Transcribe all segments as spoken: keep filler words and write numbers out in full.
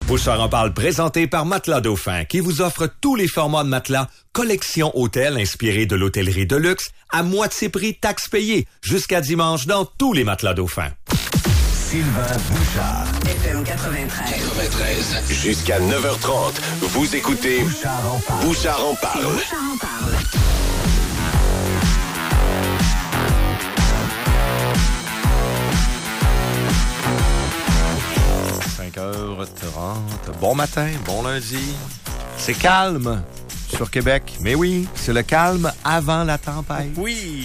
Bouchard en parle présenté par Matelas Dauphin qui vous offre tous les formats de matelas, collection hôtel inspirée de l'hôtellerie de luxe, à moitié prix taxes payées, jusqu'à dimanche dans tous les Matelas Dauphin. Sylvain Bouchard. F M quatre-vingt-treize. quatre-vingt-treize. Jusqu'à neuf heures trente, vous écoutez Bouchard en parle. Bouchard en parle. Bouchard en parle. cinq heures trente. Bon matin, bon lundi. C'est calme sur Québec. Mais oui, c'est le calme avant la tempête. Oui.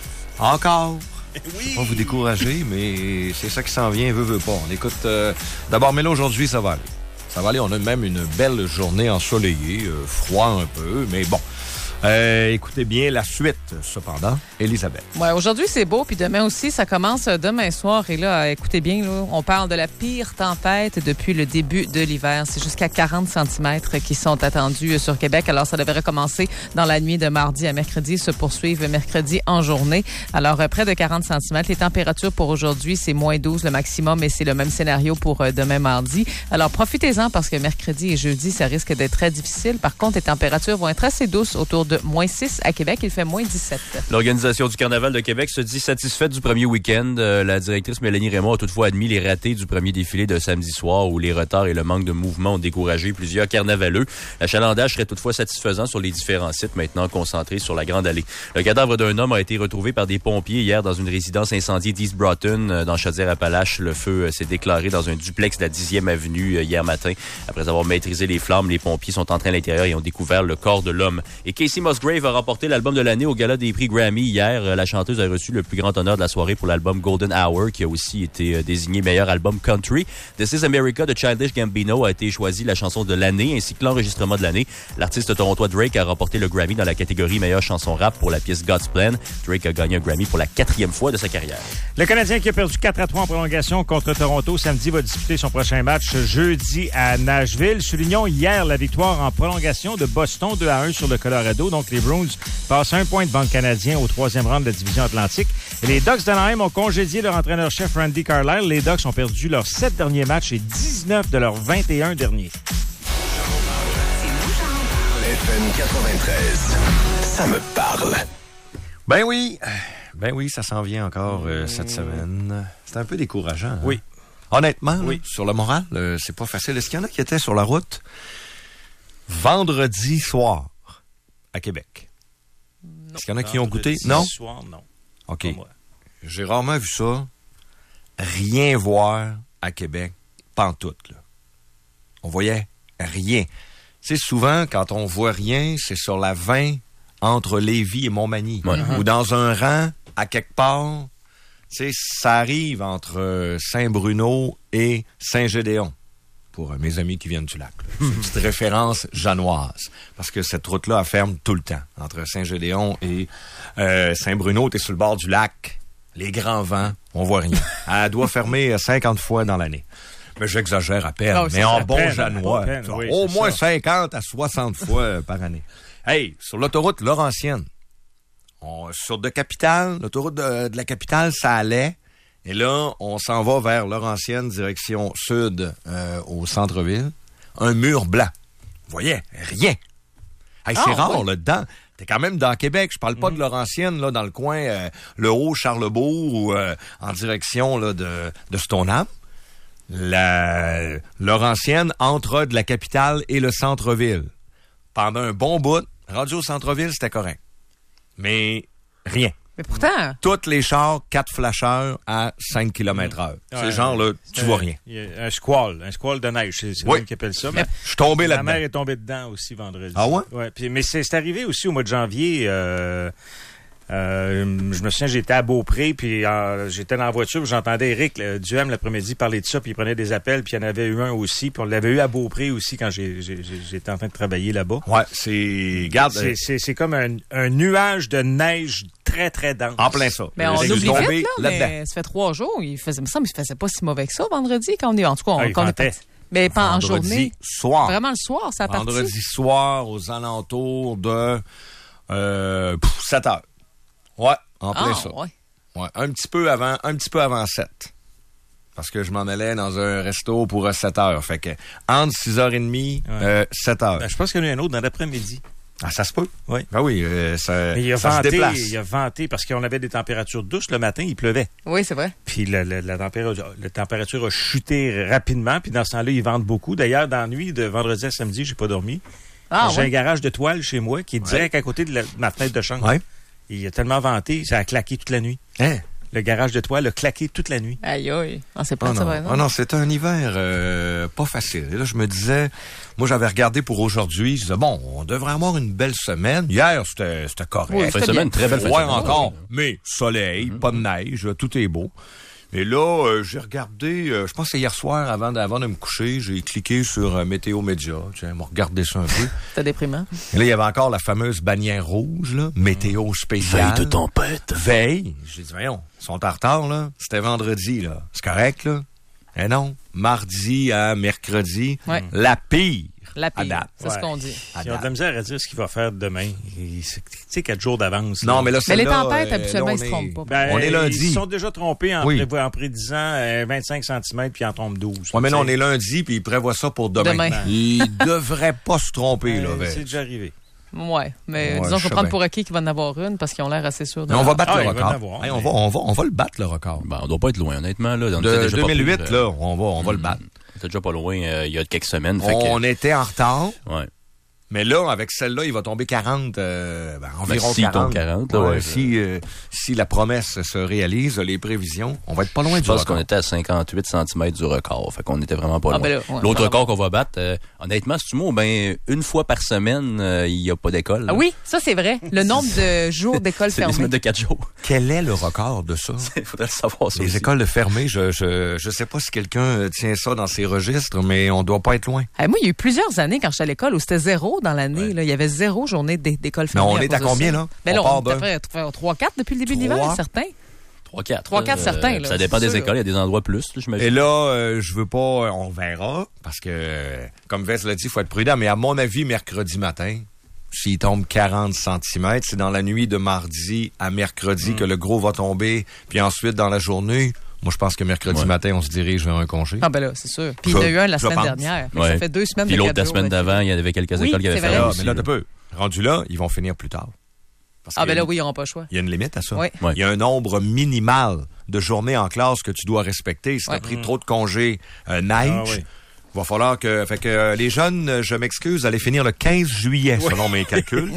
Encore. Oui. Je vais pas vous décourager, mais c'est ça qui s'en vient, veut, veut pas. On écoute... Euh, d'abord, mais là, aujourd'hui, ça va aller. Ça va aller. On a même une belle journée ensoleillée, euh, froid un peu, mais bon. Euh, écoutez bien la suite, cependant. Élisabeth. Ouais, aujourd'hui, c'est beau, puis demain aussi, ça commence demain soir. Et là, écoutez bien, là, on parle de la pire tempête depuis le début de l'hiver. C'est jusqu'à quarante centimètres qui sont attendus sur Québec. Alors, ça devrait commencer dans la nuit de mardi à mercredi, se poursuivre mercredi en journée. Alors, près de quarante centimètres. Les températures pour aujourd'hui, c'est moins douze le maximum, et c'est le même scénario pour demain mardi. Alors, profitez-en parce que mercredi et jeudi, ça risque d'être très difficile. Par contre, les températures vont être assez douces, autour de moins six à Québec. Il fait moins dix-sept. L'Organisation du Carnaval de Québec se dit satisfaite du premier week-end. Euh, la directrice Mélanie Raymond a toutefois admis les ratés du premier défilé de samedi soir où les retards et le manque de mouvement ont découragé plusieurs carnavaleux. L'achalandage serait toutefois satisfaisant sur les différents sites maintenant concentrés sur la Grande Allée. Le cadavre d'un homme a été retrouvé par des pompiers hier dans une résidence incendiée d'East Broughton. Dans Chaudière-Appalaches, le feu s'est déclaré dans un duplex de la dixième avenue hier matin. Après avoir maîtrisé les flammes, les pompiers sont entrés à l'intérieur et ont découvert le corps de l'homme. Et Casey Musgrave a remporté l'album de l'année au gala des prix Grammy hier. La chanteuse a reçu le plus grand honneur de la soirée pour l'album Golden Hour, qui a aussi été désigné meilleur album country. This is America de Childish Gambino a été choisi la chanson de l'année ainsi que l'enregistrement de l'année. L'artiste torontois Drake a remporté le Grammy dans la catégorie meilleure chanson rap pour la pièce God's Plan. Drake a gagné un Grammy pour la quatrième fois de sa carrière. Le Canadien qui a perdu quatre à trois en prolongation contre Toronto samedi va disputer son prochain match jeudi à Nashville. Soulignons hier la victoire en prolongation de Boston deux à un sur le Colorado. Donc les Bruins passent un point devant le Canadien au troisième rang de la division Atlantique. Et les Ducks d'Anaheim ont congédié leur entraîneur-chef Randy Carlyle. Les Ducks ont perdu leurs sept derniers matchs et dix-neuf de leurs vingt et un derniers. F M quatre-vingt-treize. Ça me parle. Ben oui. Ben oui, ça s'en vient encore euh, cette semaine. C'est un peu décourageant. Hein? Oui. Honnêtement, oui. Là, sur le moral, euh, c'est pas facile. Est-ce qu'il y en a qui étaient sur la route vendredi soir à Québec? Non. Est-ce qu'il y en a qui ont goûté? Non? Soir, non. OK. J'ai rarement vu ça. Rien voir à Québec, pantoute, là. On voyait rien. Tu sais, souvent, quand on voit rien, c'est sur la vingt entre Lévis et Montmagny. Ouais. Uh-huh. Ou dans un rang, à quelque part. Tu sais, ça arrive entre Saint-Bruno et Saint-Gédéon. Pour euh, mes amis qui viennent du lac. Là. C'est une petite référence janoise. Parce que cette route-là, elle ferme tout le temps. Entre Saint-Gédéon et euh, Saint-Bruno, t'es sur le bord du lac. Les grands vents, on voit rien. Elle doit fermer cinquante fois dans l'année. Mais j'exagère à peine. Oh, mais en bon peine, janois. Peine, oui, au moins ça. cinquante à soixante fois par année. Hey, sur l'autoroute Laurentienne, on, sur de Capitale, l'autoroute de, de la Capitale, ça allait. Et là, on s'en va vers Laurentienne, direction sud, euh, au centre-ville. Un mur blanc. Vous voyez, rien. Hey, c'est oh, rare, oui. Là-dedans. T'es quand même dans Québec. Je parle pas mmh. de Laurentienne, là, dans le coin, euh, le Haut-Charlebourg ou euh, en direction là, de, de Stoneham. La Laurentienne entre de la Capitale et le centre-ville. Pendant un bon bout, rendu au centre-ville, c'était correct. Mais rien. Mais pourtant... Toutes les chars, quatre flasheurs à cinq kilomètres heure. Mmh. Ouais, Ces gens-là, tu vois rien. Il y a un squall, un squall de neige, c'est, c'est oui. même qui appelle ça. Mais je suis tombé là-dedans. Ma mère est tombée dedans aussi vendredi. Ah ouais? Ouais. Puis, mais c'est, c'est arrivé aussi au mois de janvier... Euh, Euh, je me souviens, j'étais à Beaupré, puis euh, j'étais dans la voiture, puis j'entendais Éric le, Duhem l'après-midi parler de ça, puis il prenait des appels, puis il y en avait eu un aussi, puis on l'avait eu à Beaupré aussi quand j'ai, j'ai, j'étais en train de travailler là-bas. Ouais, c'est... Garde, c'est, c'est, c'est comme un, un nuage de neige très, très dense. En plein ça. Mais on oublie vite, là, mais ça fait trois jours, il faisait, il me semble qu'il faisait pas si mauvais que ça vendredi, quand on est, en tout cas, on, ah, quand on est mais pas en journée. Soir. Vraiment le soir, ça a parti. Vendredi soir, aux alentours de euh, pff, sept heures. Ouais, en plein ah, ça. Ouais. Ouais, un petit peu avant, un petit peu avant sept. Parce que je m'en allais dans un resto pour sept heures. Fait que entre six heures trente, ouais. euh, sept heures. Ben, je pense qu'il y en a un autre dans l'après-midi. Ah, ça se peut? Oui. Ben oui, euh, ça, Mais il a ça venté, se déplace. il a venté parce qu'on avait des températures douces le matin, il pleuvait. Oui, c'est vrai. Puis la, la, la, température, la température a chuté rapidement. Puis dans ce temps-là, ils vendent beaucoup. D'ailleurs, dans la nuit de vendredi à samedi, j'ai pas dormi. Ah, j'ai ouais. un garage de toile chez moi qui est direct à côté de, la, de ma fenêtre de chambre. Ouais. Il a tellement venté, ça a claqué toute la nuit. Hein? Le garage de toile a claqué toute la nuit. Aïe, aïe. Ah, c'est pas Oh ça, non, par exemple. oh non, c'est un hiver euh, pas facile. Et là, je me disais, moi, j'avais regardé pour aujourd'hui. Je disais, bon, on devrait avoir une belle semaine. Hier, c'était, c'était correct. Oui, Fin de c'était semaine, bien. très belle fin de Ouais, semaine. encore. Mais soleil, pas de neige, tout est beau. Et là, euh, j'ai regardé, euh, je pense que c'est hier soir, avant de, avant de me coucher, j'ai cliqué sur euh, Météo Média. Tiens, m'a regardé ça un peu. C'était déprimant. Et là, il y avait encore la fameuse bannière rouge, là, météo spéciale. Veille de tempête. Veille. J'ai dit, voyons, ils sont en retard, là. C'était vendredi, là. C'est correct, là? Eh non. Mardi à mercredi, Ouais. la pire. La à pire. date. C'est ce qu'on dit. À Ils ont de date. la misère à dire ce qu'il va faire demain. Il- c'est- Tu sais, quatre jours d'avance. Non, mais là, Mais les celle-là, tempêtes, euh, habituellement, là, ils se on est- trompent pas. Ben, On est lundi. Ils se sont déjà trompés en, Oui. prévo- en prédisant euh, vingt-cinq centimètres puis en tombe douze. Ouais, mais là, on Tu sais. est lundi, puis ils prévoient ça pour demain. Demain. Ils devraient pas se tromper, là. Euh, vers- C'est déjà arrivé. Ouais, mais Ouais, disons je qu'on sais prend bien. pour acquis qu'il va en avoir une parce qu'ils ont l'air assez sûrs de Mais on va battre Ah, le il va en record. avoir, Hey, on, mais- va, on, va, on va le battre, le record. Ben, on doit pas être loin, honnêtement. Là. On était De déjà pas deux mille huit, pire, euh, là, on va, on va le battre. On était déjà pas loin euh, il y a quelques semaines. Fait On que, était en retard, ouais. mais là, avec celle-là, il va tomber quarante, euh, ben, environ Ben, s'il quarante. tombe quarante, là, Ouais, ouais, si, euh, si la promesse se réalise, les prévisions, on va être pas loin Je du pense record. qu'on était à cinquante-huit centimètres du record. Fait qu'on était vraiment pas Ah, loin. ben là, ouais, L'autre vraiment. record qu'on va battre, euh, honnêtement, c'est-tu moi, ben, une fois par semaine, euh, il n'y a pas d'école. là. Ah oui, ça c'est vrai. Le nombre de jours d'école C'est des fermée. semaines de quatre jours. Quel est le record de ça? Il faudrait le savoir, ça Les aussi. écoles de fermées, je, je, je sais pas si quelqu'un euh, tient ça dans ses registres, mais on doit pas être loin. Ah, moi, il y a eu plusieurs années quand j'étais à l'école où c'était zéro dans l'année. là. Il y avait zéro journée d'é- d'école Mais fermée. on est cause à de combien, ça. là? Ben On là, part on est à de- peu près trois quatre depuis le début de Trois. l'hiver, certains. trois quatre. trois quatre, certains, là, Ça dépend c'est des sûr. écoles. Il y a des endroits plus, là, j'imagine. Et là, euh, je veux pas, euh, on verra, parce que, euh, comme Vess l'a dit, il faut être prudent, mais à mon avis, mercredi matin, s'il tombe quarante centimètres, c'est dans la nuit de mardi à mercredi que le gros va tomber, puis ensuite dans la journée, moi je pense que mercredi Ouais. matin, on se dirige vers un congé. Ah ben là, c'est sûr. Puis il y en a Je- eu un la je semaine pense. dernière. Fait que Ouais. Ça fait deux semaines Puis de l'autre, quatre la jours semaine d'affilée. d'avant, il y avait quelques Oui, écoles qui avaient c'est fermé vrai. Ah, aussi. mais là, là. tu peux. Rendu là, ils vont finir plus tard. Parce Ah qu'il ben y a là, une- oui, ils n'auront pas le choix. Il y a une limite à ça. Oui. Ouais. Il y a un nombre minimal de journées en classe que tu dois respecter. Si tu as Ouais. pris trop de congés euh, neige, Ah oui. il va falloir que... Fait que euh, les jeunes, euh, je m'excuse, allez finir le quinze juillet, selon mes calculs.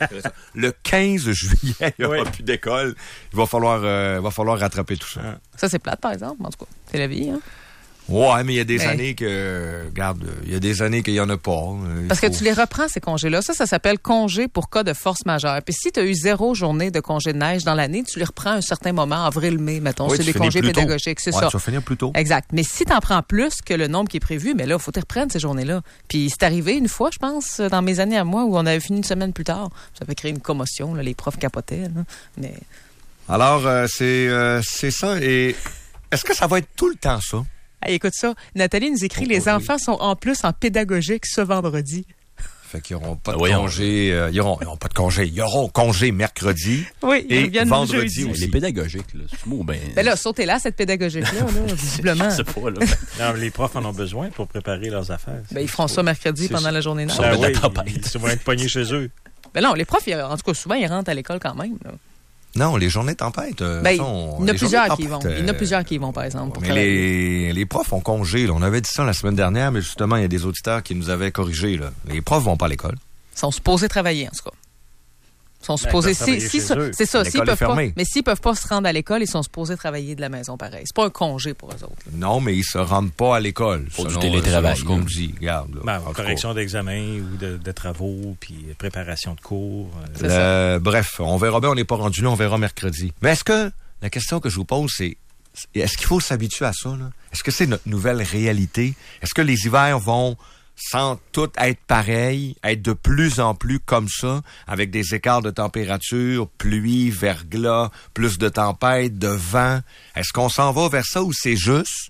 Le quinze juillet, il n'y aura Oui. plus d'école. Il va falloir, euh, va falloir rattraper tout ça. Ça, c'est plate, par exemple. En tout cas, c'est la vie. Hein? Ouais, mais il y a des Mais- années que... Regarde, il y a des années qu'il n'y en a pas. Euh, il Parce que faut- tu les reprends, ces congés-là. Ça, ça s'appelle congé pour cas de force majeure. Puis si tu as eu zéro journée de congé de neige dans l'année, tu les reprends à un certain moment, avril-mai, mettons. Oui, c'est tu des finis congés plus tôt. pédagogiques, c'est Ouais, ça. tu vas finir plus tôt. Exact. Mais si tu en prends plus que le nombre qui est prévu, mais là, il faut que tu reprennes ces journées-là. Puis c'est arrivé une fois, je pense, dans mes années à moi, où on avait fini une semaine plus tard. Ça avait créé une commotion. Là, les profs capotaient. Là. Mais Alors, euh, c'est euh, c'est ça. Et est-ce que ça va être tout le temps ça? hey, écoute ça. Nathalie nous écrit, Oh, les oui. enfants sont en plus en pédagogique ce vendredi. Fait qu'ils n'auront pas de Ah, voyons. congé. euh, ils auront, ils auront pas de congé. Ils auront congé mercredi. Oui, ils Et reviennent vendredi jeudi. aussi. Les pédagogiques, là. C'est moi, ben. Ben là, sautez là, cette pédagogique-là, là, visiblement. Je sais pas, là. Non, mais les profs en ont besoin pour préparer leurs affaires. Ben, ils feront ça mercredi C'est pendant ça. la journée neige. Ça Ah va être oui, la tempête. ils, ils vont être pognés chez eux. Ben non, les profs, ils- en tout cas, souvent, ils rentrent à l'école quand même. là. Non, les journées tempête. euh, Ben, sont- il y en a les plusieurs journées qui y vont. tempête, Il y en a euh, plusieurs qui y vont, par exemple, pour Mais travailler. les, les profs ont congé. Là. On avait dit ça la semaine dernière, mais justement, il y a des auditeurs qui nous avaient corrigé. Là. Les profs vont pas à l'école. Ils sont supposés travailler, en tout cas. Ils sont Ben, supposés... ils peuvent travailler si, si, chez ça- eux. c'est ça, L'école s'ils est peuvent pas... fermée. Mais s'ils peuvent pas se rendre à l'école, ils sont supposés travailler de la maison, pareil. C'est pas un congé pour eux autres. là. Non, mais ils se rendent pas à l'école. Pour du selon- télétravail, selon ce qu'on là. me dit. Regarde, là. Ben, En tout correction d'examen ou de, de travaux, puis préparation de cours. euh, C'est Euh, bref, on verra bien, on n'est pas rendu là, on verra mercredi. Mais est-ce que, la question que je vous pose, c'est, est-ce qu'il faut s'habituer à ça, là? Est-ce que c'est notre nouvelle réalité? Est-ce que les hivers vont, sans tout être pareils, être de plus en plus comme ça, avec des écarts de température, pluie, verglas, plus de tempêtes, de vent? Est-ce qu'on s'en va vers ça ou c'est juste,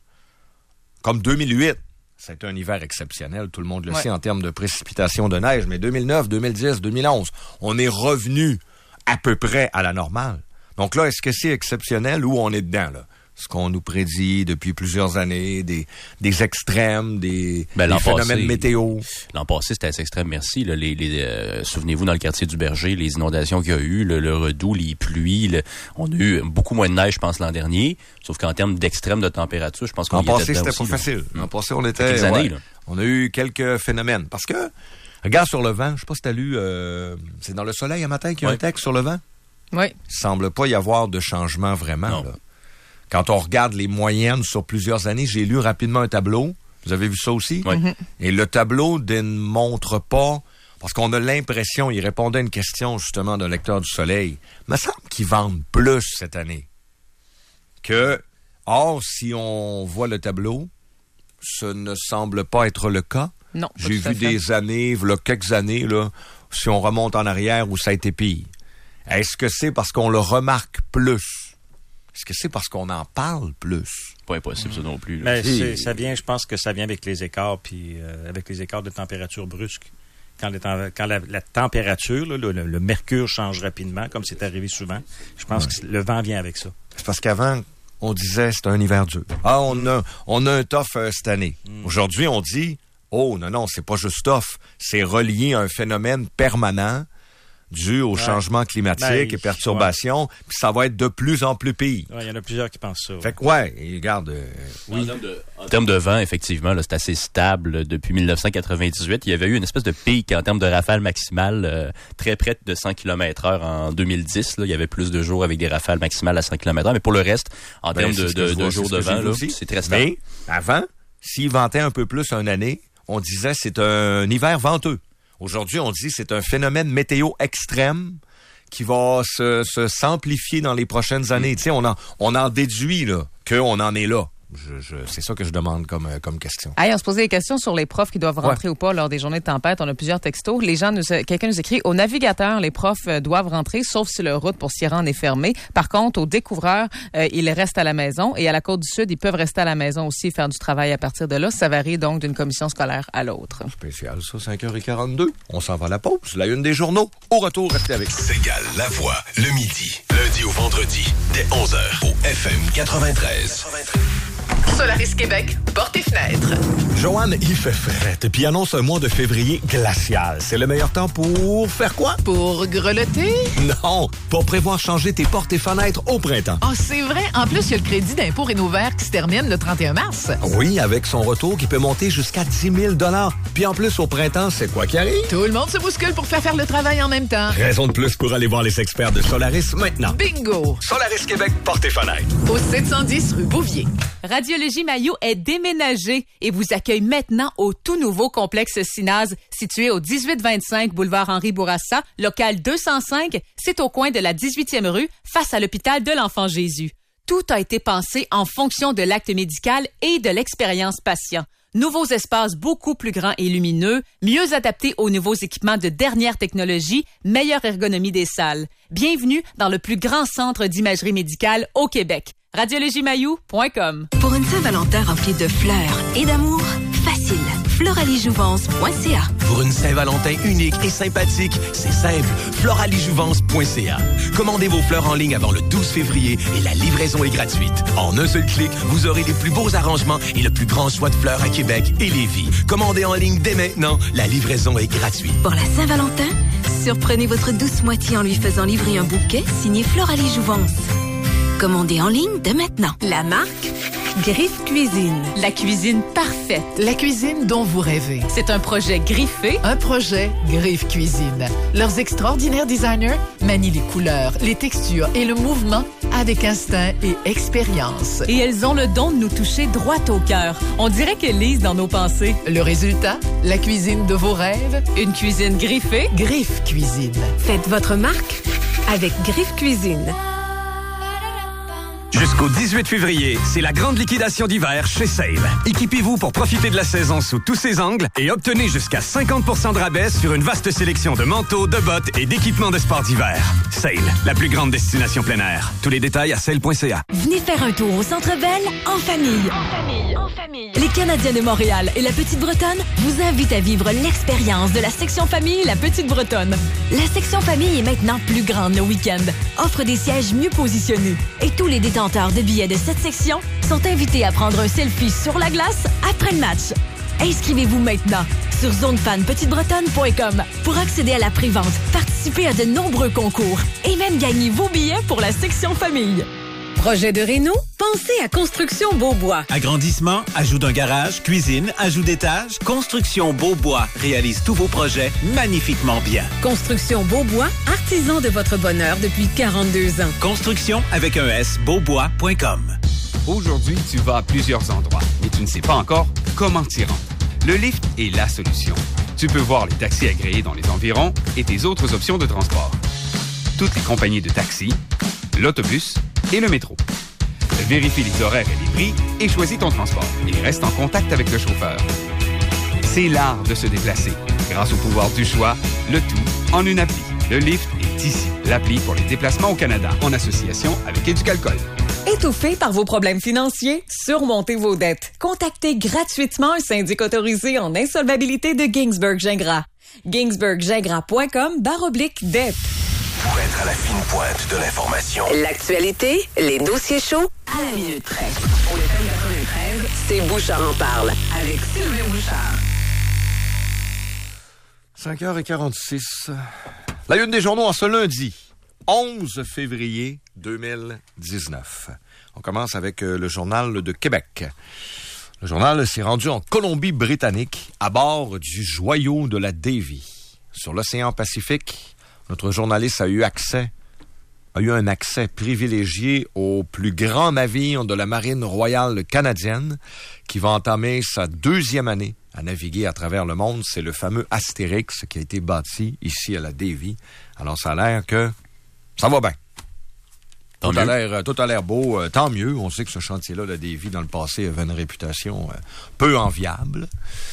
comme deux mille huit? C'était un hiver exceptionnel, tout le monde le Ouais. sait en termes de précipitation de neige, mais deux mille neuf, deux mille dix, deux mille onze, on est revenu à peu près à la normale. Donc là, est-ce que c'est exceptionnel ou on est dedans, là? ce qu'on nous prédit depuis plusieurs années, des, des extrêmes, des, ben, des phénomènes passé, météo. L'an passé, c'était assez extrême, merci. Là, les, les, euh, souvenez-vous, dans le quartier du Berger, les inondations qu'il y a eu, le, le redoux, les pluies. Le, on a eu beaucoup moins de neige, je pense, l'an dernier. Sauf qu'en termes d'extrême de température, je pense qu'on L'an y était passé, c'était aussi, pas là. facile. L'an passé, on était... Quelques années, ouais, là. On a eu quelques phénomènes. Parce que, regarde sur le vent, je sais pas si t'as lu, euh, c'est dans Le Soleil un matin qu'il y a ouais. un texte sur le vent. Oui. Il semble pas y avoir de changement vraiment. Là. Quand on regarde les moyennes sur plusieurs années, j'ai lu rapidement un tableau. Vous avez vu ça aussi? Oui. Mm-hmm. Et le tableau ne montre pas, parce qu'on a l'impression, il répondait à une question justement d'un lecteur du Soleil, il me semble qu'ils vendent plus cette année. Que, or, si on voit le tableau, ce ne semble pas être le cas. Non. pas J'ai tout à vu fait. des années, là, quelques années, là, si on remonte en arrière, où ça a été pire. Est-ce que c'est parce qu'on le remarque plus? Est-ce que c'est parce qu'on en parle plus? Pas impossible, ça non plus. là. Mais Si. c'est- ça vient, je pense que ça vient avec les écarts, puis euh, avec les écarts de température brusques. Quand, les tem- quand la, la température, là, le, le- le mercure change rapidement, comme c'est arrivé souvent, je pense que le vent vient avec ça. C'est parce qu'avant, on disait c'est un hiver dur. Ah, on a, on a un tough euh, cette année. Mm. Aujourd'hui, on dit, oh non, non, c'est pas juste tough. C'est relié à un phénomène permanent dû au Ouais. changement climatique Ben, et perturbations. Puis ça va être de plus en plus pire. Ouais, il y en a plusieurs qui pensent ça. ouais. Fait que, ouais, et regarde, euh, En oui. termes de, en termes de vent, effectivement, là, c'est assez stable depuis mille neuf cent quatre-vingt-dix-huit. Il y avait eu une espèce de pic en termes de rafales maximales euh, très près de cent kilomètres heure en deux mille dix. Là. Il y avait plus de jours avec des rafales maximales à cent kilomètres heure. Mais pour le reste, en Ben, termes c'est de, ce que de, je de vois, jours c'est ce de que j'ai vent, vu là, aussi. c'est très stable. Mais avant, s'il ventait un peu plus une année, on disait c'est un hiver venteux. Aujourd'hui, on dit c'est un phénomène météo extrême qui va se, se s'amplifier dans les prochaines années. Tu sais, on en, on en déduit là qu'on en est là. Je, je, c'est ça que je demande comme, euh, comme question. Hey, on se posait des questions sur les profs qui doivent rentrer ou pas lors des journées de tempête. On a plusieurs textos. Les gens nous, quelqu'un nous écrit, aux navigateurs, les profs euh, doivent rentrer, sauf si leur route pour s'y rendre est fermée. Par contre, aux découvreurs, euh, ils restent à la maison. Et à la Côte-du-Sud, ils peuvent rester à la maison aussi et faire du travail à partir de là. Ça varie donc d'une commission scolaire à l'autre. Spécial, ça, cinq heures quarante-deux. On s'en va à la pause. La une des journaux. Au retour, restez avec nous. Ségale la voix, le midi, lundi au vendredi, dès onze heures, au F M quatre-vingt-treize. Solaris Québec, portes et fenêtres. Joanne, il fait fret, puis annonce un mois de février glacial. C'est le meilleur temps pour faire quoi? Pour grelotter? Non, pour prévoir changer tes portes et fenêtres au printemps. Oh, c'est vrai. En plus, il y a le crédit d'impôt Rénovert qui se termine le trente et un mars. Oui, avec son retour qui peut monter jusqu'à dix mille dollars. Puis en plus, au printemps, c'est quoi qui arrive? Tout le monde se bouscule pour faire faire le travail en même temps. Raison de plus pour aller voir les experts de Solaris maintenant. Bingo! Solaris Québec, portes et fenêtres. Au sept cent dix rue Bouvier. Radiologie Maillot est déménagée et vous accueille maintenant au tout nouveau complexe Cinaz, situé au dix-huit vingt-cinq boulevard Henri Bourassa, local deux cent cinq. C'est au coin de la dix-huitième rue, face à l'hôpital de l'Enfant Jésus. Tout a été pensé en fonction de l'acte médical et de l'expérience patient. Nouveaux espaces beaucoup plus grands et lumineux, mieux adaptés aux nouveaux équipements de dernière technologie, meilleure ergonomie des salles. Bienvenue dans le plus grand centre d'imagerie médicale au Québec. radiologie maillot point com. Pour une Saint-Valentin remplie de fleurs et d'amour, facile. floralie jouvence point c a. Pour une Saint-Valentin unique et sympathique, c'est simple. floralie jouvence point c a. Commandez vos fleurs en ligne avant le douze février et la livraison est gratuite. En un seul clic, vous aurez les plus beaux arrangements et le plus grand choix de fleurs à Québec et Lévis. Commandez en ligne dès maintenant. La livraison est gratuite. Pour la Saint-Valentin, surprenez votre douce moitié en lui faisant livrer un bouquet signé Floralie Jouvence. Commandez en ligne dès maintenant. La marque Griffe Cuisine. La cuisine parfaite. La cuisine dont vous rêvez. C'est un projet griffé. Un projet Griffe Cuisine. Leurs extraordinaires designers manient les couleurs, les textures et le mouvement avec instinct et expérience. Et elles ont le don de nous toucher droit au cœur. On dirait qu'elles lisent dans nos pensées. Le résultat, la cuisine de vos rêves, Une cuisine griffée. Griffe Cuisine. Faites votre marque avec Griffe Cuisine. Jusqu'au dix-huit février, c'est la grande liquidation d'hiver chez Sale. Équipez-vous pour profiter de la saison sous tous ses angles et obtenez jusqu'à cinquante pour cent de rabais sur une vaste sélection de manteaux, de bottes et d'équipements de sport d'hiver. Sale, la plus grande destination plein air. Tous les détails à sale point c a. Venez faire un tour au Centre Bell en famille. En famille, en famille. Les Canadiens de Montréal et la Petite-Bretonne vous invitent à vivre l'expérience de la section famille La Petite-Bretonne. La section famille est maintenant plus grande le week-end, offre des sièges mieux positionnés et tous les détenteurs acheteurs de billets de cette section sont invités à prendre un selfie sur la glace après le match. Inscrivez-vous maintenant sur zone fan petite bretonne point com pour accéder à la pré-vente, participer à de nombreux concours et même gagner vos billets pour la section famille. Projet de réno? Pensez à Construction Beaubois. Agrandissement, ajout d'un garage, cuisine, ajout d'étage. Construction Beaubois réalise tous vos projets magnifiquement bien. Construction Beaubois, artisan de votre bonheur depuis quarante-deux ans. Construction avec un S, beaubois point com. Aujourd'hui, tu vas à plusieurs endroits, mais tu ne sais pas encore comment t'y rendre. Le Lyft est la solution. Tu peux voir les taxis agréés dans les environs et tes autres options de transport. Toutes les compagnies de taxis, l'autobus et le métro. Vérifie les horaires et les prix et choisis ton transport. Et reste en contact avec le chauffeur. C'est l'art de se déplacer. Grâce au pouvoir du choix, le tout en une appli. Le Lyft est ici. L'appli pour les déplacements au Canada, en association avec Éducalcool. Étouffé par vos problèmes financiers? Surmontez vos dettes. Contactez gratuitement un syndic autorisé en insolvabilité de Ginsberg-Gingras. ginsberg gingras point com barre oblique dette. Pour être à la fine pointe de l'information. L'actualité, les dossiers chauds, à la minute près. Au F M quatre-vingt-treize, c'est Bouchard en parle, avec Sylvain Bouchard. cinq heures quarante-six. La une des journaux en ce lundi, onze février deux mille dix-neuf. On commence avec le Journal de Québec. Le journal s'est rendu en Colombie-Britannique à bord du joyau de la Davy. Sur l'océan Pacifique, notre journaliste a eu accès, a eu un accès privilégié au plus grand navire de la Marine royale canadienne qui va entamer sa deuxième année à naviguer à travers le monde. C'est le fameux Astérix qui a été bâti ici à la Davy. Alors ça a l'air que ça va bien. Tout a, l'air, tout a l'air beau, euh, tant mieux. On sait que ce chantier-là, la Davy, dans le passé, avait une réputation euh, peu enviable.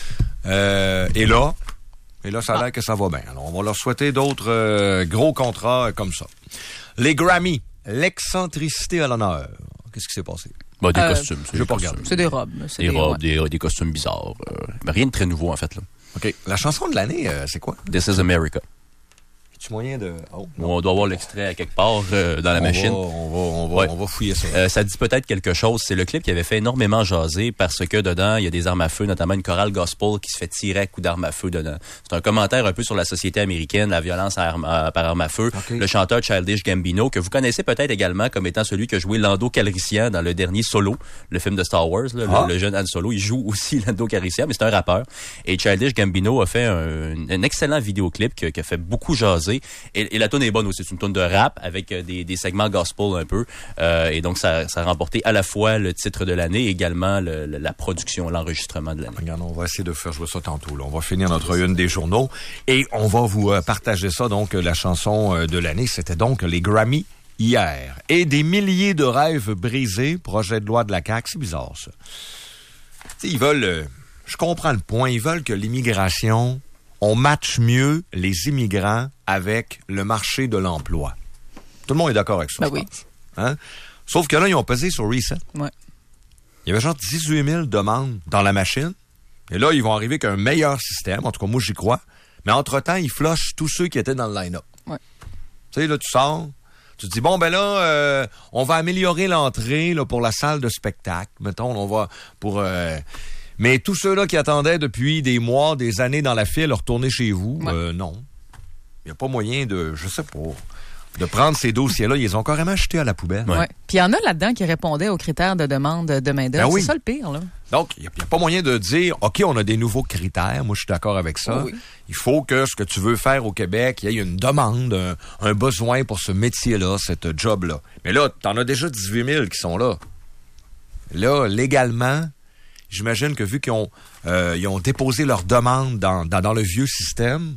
Euh, et là, et là, ça a l'air que ça va bien. Alors, on va leur souhaiter d'autres euh, gros contrats euh, comme ça. Les Grammy, l'excentricité à l'honneur. Qu'est-ce qui s'est passé? Bah, des Euh, costumes. je des pas costumes. regarder. C'est des robes. C'est des, des- robes, ouais. des, des costumes bizarres. Euh, mais rien de très nouveau, en fait. Là. OK. La chanson de l'année, euh, c'est quoi? This is America. As-tu moyen de... Oh, on doit avoir l'extrait à quelque part euh, dans la on machine. Va, on, va, on, va, Ouais. on va fouiller ça. Euh, ça dit peut-être quelque chose. C'est le clip qui avait fait énormément jaser parce que dedans, il y a des armes à feu, notamment une chorale gospel qui se fait tirer à coups d'armes à feu dedans. C'est un commentaire un peu sur la société américaine, la violence à arme, à- par arme à feu. Okay. Le chanteur Childish Gambino, que vous connaissez peut-être également comme étant celui qui a joué Lando Calrissian dans le dernier Solo, le film de Star Wars, là, Ah. le, le jeune Han Solo. Il joue aussi Lando Calrissian, mais c'est un rappeur. Et Childish Gambino a fait un, un excellent vidéoclip qui, qui a fait beaucoup jaser. Et, et la tune est bonne aussi. C'est une tune de rap avec euh, des, des segments gospel un peu. Euh, et donc, ça, ça a remporté à la fois le titre de l'année et également le, le- la production, l'enregistrement de l'année. Regarde, on va essayer de faire jouer ça tantôt. Là. On va finir notre une des journaux et on va vous euh, partager ça. Donc, euh, la chanson euh, de l'année, c'était donc les Grammy hier. Et des milliers de rêves brisés, projet de loi de la C A Q. C'est bizarre, ça. Tu sais, ils veulent... euh, je comprends le point. Ils veulent que l'immigration... On matche mieux les immigrants avec le marché de l'emploi. Tout le monde est d'accord avec ça, Ben je oui. pense. Hein? Sauf que là, ils ont pesé sur Reset. Ouais. Il y avait genre dix-huit mille demandes dans la machine. Et là, ils vont arriver avec un meilleur système. En tout cas, moi, j'y crois. Mais entre-temps, ils flushent tous ceux qui étaient dans le line-up. Ouais. Tu sais, là, tu sors. Tu te dis, bon, ben là, euh, on va améliorer l'entrée là, pour la salle de spectacle. Mettons, on va pour... Euh, mais tous ceux-là qui attendaient depuis des mois, des années dans la file, retourner chez vous, Ouais. euh, non. Il n'y a pas moyen de, je sais pas, de prendre ces dossiers-là. Ils les ont carrément jetés à la poubelle. Ouais. Puis il y en a là-dedans qui répondaient aux critères de demande de main-d'œuvre. Ben oui. C'est ça le pire, là. Donc, il n'y a, y a pas moyen de dire, OK, on a des nouveaux critères. Moi, je suis d'accord avec ça. Oui. Il faut que ce que tu veux faire au Québec, il y ait une demande, un, un besoin pour ce métier-là, cette job-là. Mais là, t'en as déjà dix-huit mille qui sont là. Là, légalement, j'imagine que vu qu'ils ont, euh, ils ont déposé leur demande dans, dans, dans le vieux système,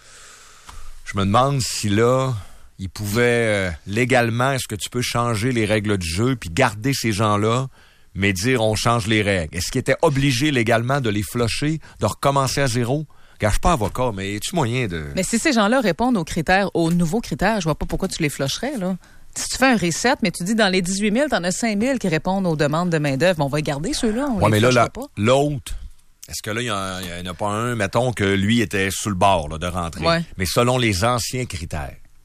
je me demande si là, ils pouvaient, euh, légalement, est-ce que tu peux changer les règles du jeu puis garder ces gens-là, mais dire on change les règles? Est-ce qu'ils étaient obligés légalement de les flusher, de recommencer à zéro? Car je suis pas avocat, mais as-tu moyen de... Mais si ces gens-là répondent aux critères, aux nouveaux critères, je vois pas pourquoi tu les flusherais, là. Si tu fais un reset, mais tu dis dans les dix-huit mille, t'en as cinq mille qui répondent aux demandes de main-d'œuvre, on va garder ceux-là. On Ouais, les mais là, flushera la- pas. l'autre, est-ce que là, il n'y en a pas un, mettons, que lui était sous le bord là, de rentrer, Ouais. mais selon les anciens critères?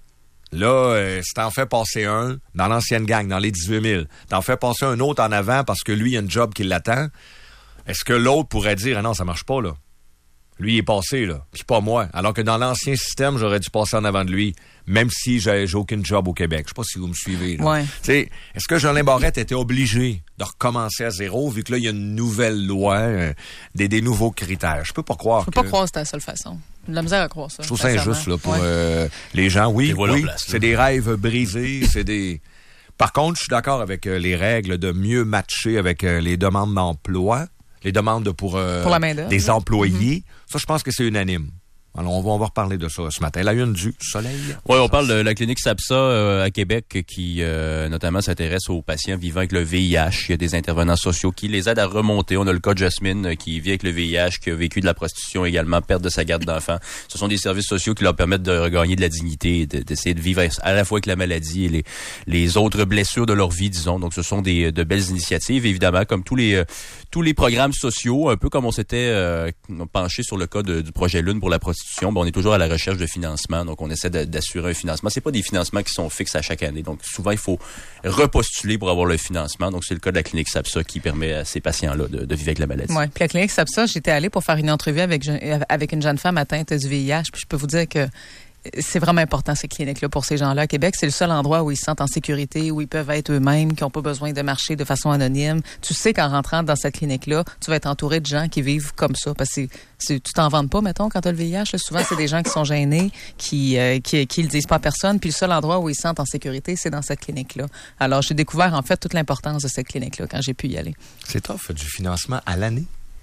Là, euh, si t'en fais passer un dans l'ancienne gang, dans les dix-huit mille, t'en fais passer un autre en avant parce que lui, il y a une job qui l'attend, est-ce que l'autre pourrait dire « Ah non, ça marche pas, là. Lui, il est passé, là, puis pas moi. » Alors que dans l'ancien système, j'aurais dû passer en avant de lui, même si j'ai, j'ai aucune job au Québec. Je sais pas si vous me suivez, là. Ouais. Tu sais, est-ce que Jolin Barrette était obligé de recommencer à zéro, vu que là, il y a une nouvelle loi, euh, des, des nouveaux critères? Je peux pas croire Je peux que... pas croire que c'était la seule façon. J'ai de la misère à croire ça. Je trouve ça injuste, là, pour ouais. euh, les gens. Oui, oui, place, c'est des rêves brisés, c'est des... Par contre, je suis d'accord avec euh, les règles de mieux matcher avec euh, les demandes d'emploi, les demandes pour, euh, pour la main-d'œuvre, des employés. Mm-hmm. Ça, je pense que c'est unanime. Alors, on va, on va reparler de ça ce matin. La une du soleil. Oui, on parle de la clinique SAPSA euh, à Québec qui, euh, notamment, s'intéresse aux patients vivant avec le V I H. Il y a des intervenants sociaux qui les aident à remonter. On a le cas de Jasmine euh, qui vit avec le V I H, qui a vécu de la prostitution également, perte de sa garde d'enfant. Ce sont des services sociaux qui leur permettent de regagner de la dignité et de, d'essayer de vivre à la fois avec la maladie et les, les autres blessures de leur vie, disons. Donc, ce sont des de belles initiatives, évidemment, comme tous les euh, tous les programmes sociaux, un peu comme on s'était euh, penché sur le cas de, du projet Lune pour la prostitution. Ben, on est toujours à la recherche de financement, donc on essaie de, d'assurer un financement. C'est pas des financements qui sont fixes à chaque année, donc souvent il faut repostuler pour avoir le financement. Donc c'est le cas de la clinique SAPSA qui permet à ces patients-là de, de vivre avec la maladie. Oui, puis la clinique SAPSA, j'étais allée pour faire une entrevue avec avec une jeune femme atteinte du V I H, puis je peux vous dire que c'est vraiment important, ces cliniques-là, pour ces gens-là. À Québec, c'est le seul endroit où ils se sentent en sécurité, où ils peuvent être eux-mêmes, qui n'ont pas besoin de marcher de façon anonyme. Tu sais qu'en rentrant dans cette clinique-là, tu vas être entouré de gens qui vivent comme ça. Parce que c'est, tu t'en vantes pas, mettons, quand tu as le V I H. Là, souvent, c'est des gens qui sont gênés, qui, euh, qui, qui le disent pas à personne. Puis le seul endroit où ils se sentent en sécurité, c'est dans cette clinique-là. Alors, j'ai découvert, en fait, toute l'importance de cette clinique-là quand j'ai pu y aller. C'est tough, du financement à l'année?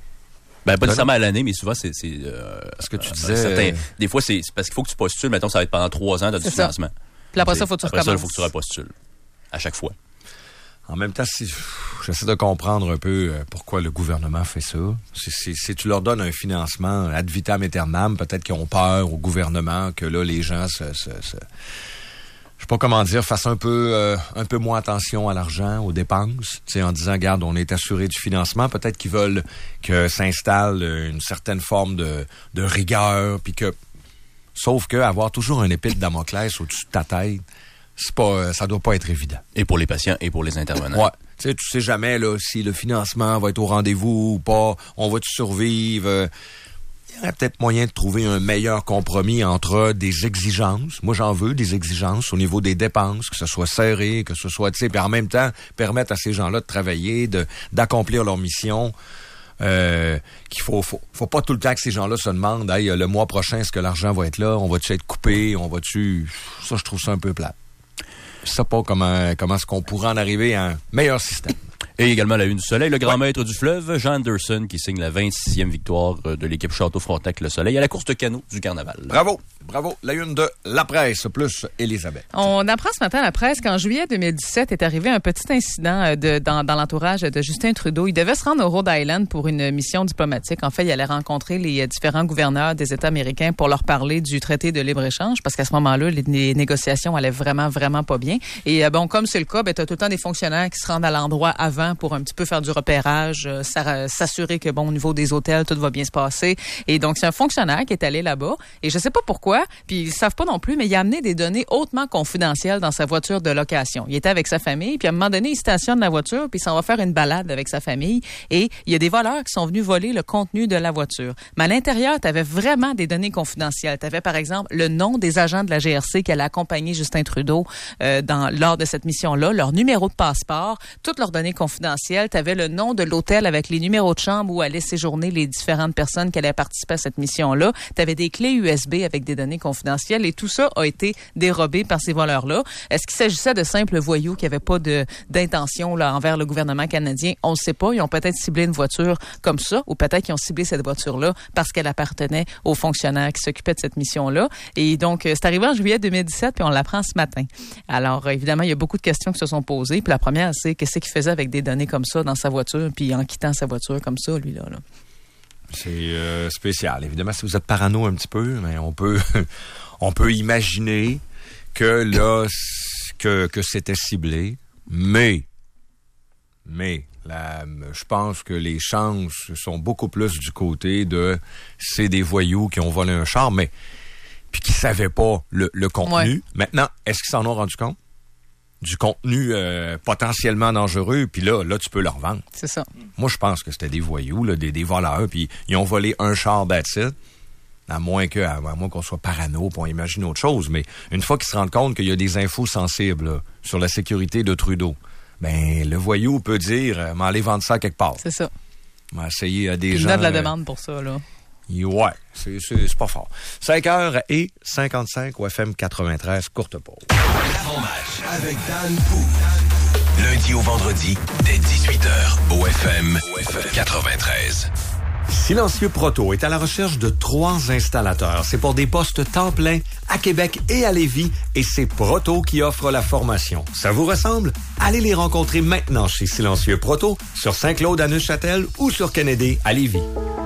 Ben, pas nécessairement à l'année, mais souvent, c'est... c'est euh, ce que tu euh, disais... Certains, des fois, c'est, c'est parce qu'il faut que tu postules. Mettons, ça va être pendant trois ans, tu as du financement. Puis après ça, il faut que tu Après recommences. ça, il faut que tu repostules. À chaque fois. En même temps, si, j'essaie de comprendre un peu pourquoi le gouvernement fait ça. Si, si, si tu leur donnes un financement ad vitam aeternam, peut-être qu'ils ont peur au gouvernement que là, les gens se... se, se je sais pas comment dire, fassent un peu euh, un peu moins attention à l'argent, aux dépenses, tu sais, en disant, regarde, on est assuré du financement. Peut-être qu'ils veulent que s'installe une certaine forme de, de rigueur, puis que... Sauf que avoir toujours un épée de Damoclès au-dessus de ta tête, c'est pas, ça doit pas être évident. Et pour les patients et pour les intervenants. Ouais. Tu sais, tu sais jamais là si le financement va être au rendez-vous ou pas, on va-tu survivre. Il y aurait peut-être moyen de trouver un meilleur compromis entre des exigences. Moi, j'en veux des exigences au niveau des dépenses, que ce soit serré, que ce soit, tu sais, puis en même temps, permettre à ces gens-là de travailler, de d'accomplir leur mission. Euh, qu'il faut, faut, faut pas tout le temps que ces gens-là se demandent, hey, le mois prochain, est-ce que l'argent va être là? On va-tu être coupé? On va-tu... Ça, je trouve ça un peu plate. Je sais pas comment, comment est-ce qu'on pourrait en arriver à un meilleur système. Et également la une du Soleil, le grand ouais. maître du fleuve, Jean Anderson, qui signe la vingt-sixième victoire de l'équipe Château-Frontenac Le Soleil à la course de canot du Carnaval. Bravo, bravo. La une de La Presse, plus Elisabeth. On apprend ce matin à La Presse qu'en juillet deux mille dix-sept est arrivé un petit incident de, dans, dans l'entourage de Justin Trudeau. Il devait se rendre au Rhode Island pour une mission diplomatique. En fait, il allait rencontrer les différents gouverneurs des États américains pour leur parler du traité de libre-échange, parce qu'à ce moment-là, les, les négociations allaient vraiment, vraiment pas bien. Et bon, comme c'est le cas, ben, tu as tout le temps des fonctionnaires qui se rendent à l'endroit avant pour un petit peu faire du repérage, euh, s'assurer que, bon, au niveau des hôtels, tout va bien se passer. Et donc, c'est un fonctionnaire qui est allé là-bas. Et je sais pas pourquoi, puis ils savent pas non plus, mais il a amené des données hautement confidentielles dans sa voiture de location. Il était avec sa famille, puis à un moment donné, il stationne la voiture, puis il s'en va faire une balade avec sa famille. Et il y a des voleurs qui sont venus voler le contenu de la voiture. Mais à l'intérieur, tu avais vraiment des données confidentielles. Tu avais, par exemple, le nom des agents de la G R C qui allaient accompagner Justin Trudeau euh, dans, lors de cette mission-là, leur numéro de passeport, toutes leurs données confidentielles. Tu avais le nom de l'hôtel avec les numéros de chambre où allaient séjourner les différentes personnes qui allaient participer à cette mission-là. Tu avais des clés U S B avec des données confidentielles et tout ça a été dérobé par ces voleurs-là. Est-ce qu'il s'agissait de simples voyous qui n'avaient pas de, d'intention là, envers le gouvernement canadien? On ne sait pas. Ils ont peut-être ciblé une voiture comme ça ou peut-être qu'ils ont ciblé cette voiture-là parce qu'elle appartenait aux fonctionnaires qui s'occupaient de cette mission-là. Et donc, c'est arrivé en juillet deux mille dix-sept puis on l'apprend ce matin. Alors, évidemment, il y a beaucoup de questions qui se sont posées. Puis la première, c'est qu'est-ce qu'il faisait avec des données comme ça dans sa voiture, puis en quittant sa voiture comme ça, lui, là. là. C'est euh, spécial. Évidemment, si vous êtes parano un petit peu, mais on peut on peut imaginer que là, que, que c'était ciblé, mais, mais, la, je pense que les chances sont beaucoup plus du côté de c'est des voyous qui ont volé un char, mais puis qui savaient pas le, le contenu. Ouais. Maintenant, est-ce qu'ils s'en ont rendu compte? Du contenu euh, potentiellement dangereux, puis là, là, tu peux le revendre. C'est ça. Moi, je pense que c'était des voyous, là, des, des voleurs, puis ils ont volé un char that's it. À moins que, à moins qu'on soit parano, pour imaginer autre chose. Mais une fois qu'ils se rendent compte qu'il y a des infos sensibles là, sur la sécurité de Trudeau, ben le voyou peut dire, euh, m'aller vendre ça quelque part. C'est ça. M'a essayé à des Puis gens. il a de la euh, demande pour ça, là. Ouais, c'est, c'est, c'est pas fort. cinq heures et cinquante-cinq au F M quatre-vingt-treize, courte pause. L'avant-match avec Dan Pou. Lundi au vendredi, dès dix-huit heures, au F M quatre-vingt-treize. Silencieux Proto est à la recherche de trois installateurs. C'est pour des postes temps plein à Québec et à Lévis, et c'est Proto qui offre la formation. Ça vous ressemble? Allez les rencontrer maintenant chez Silencieux Proto, sur Saint-Claude à Neuchâtel ou sur Kennedy à Lévis.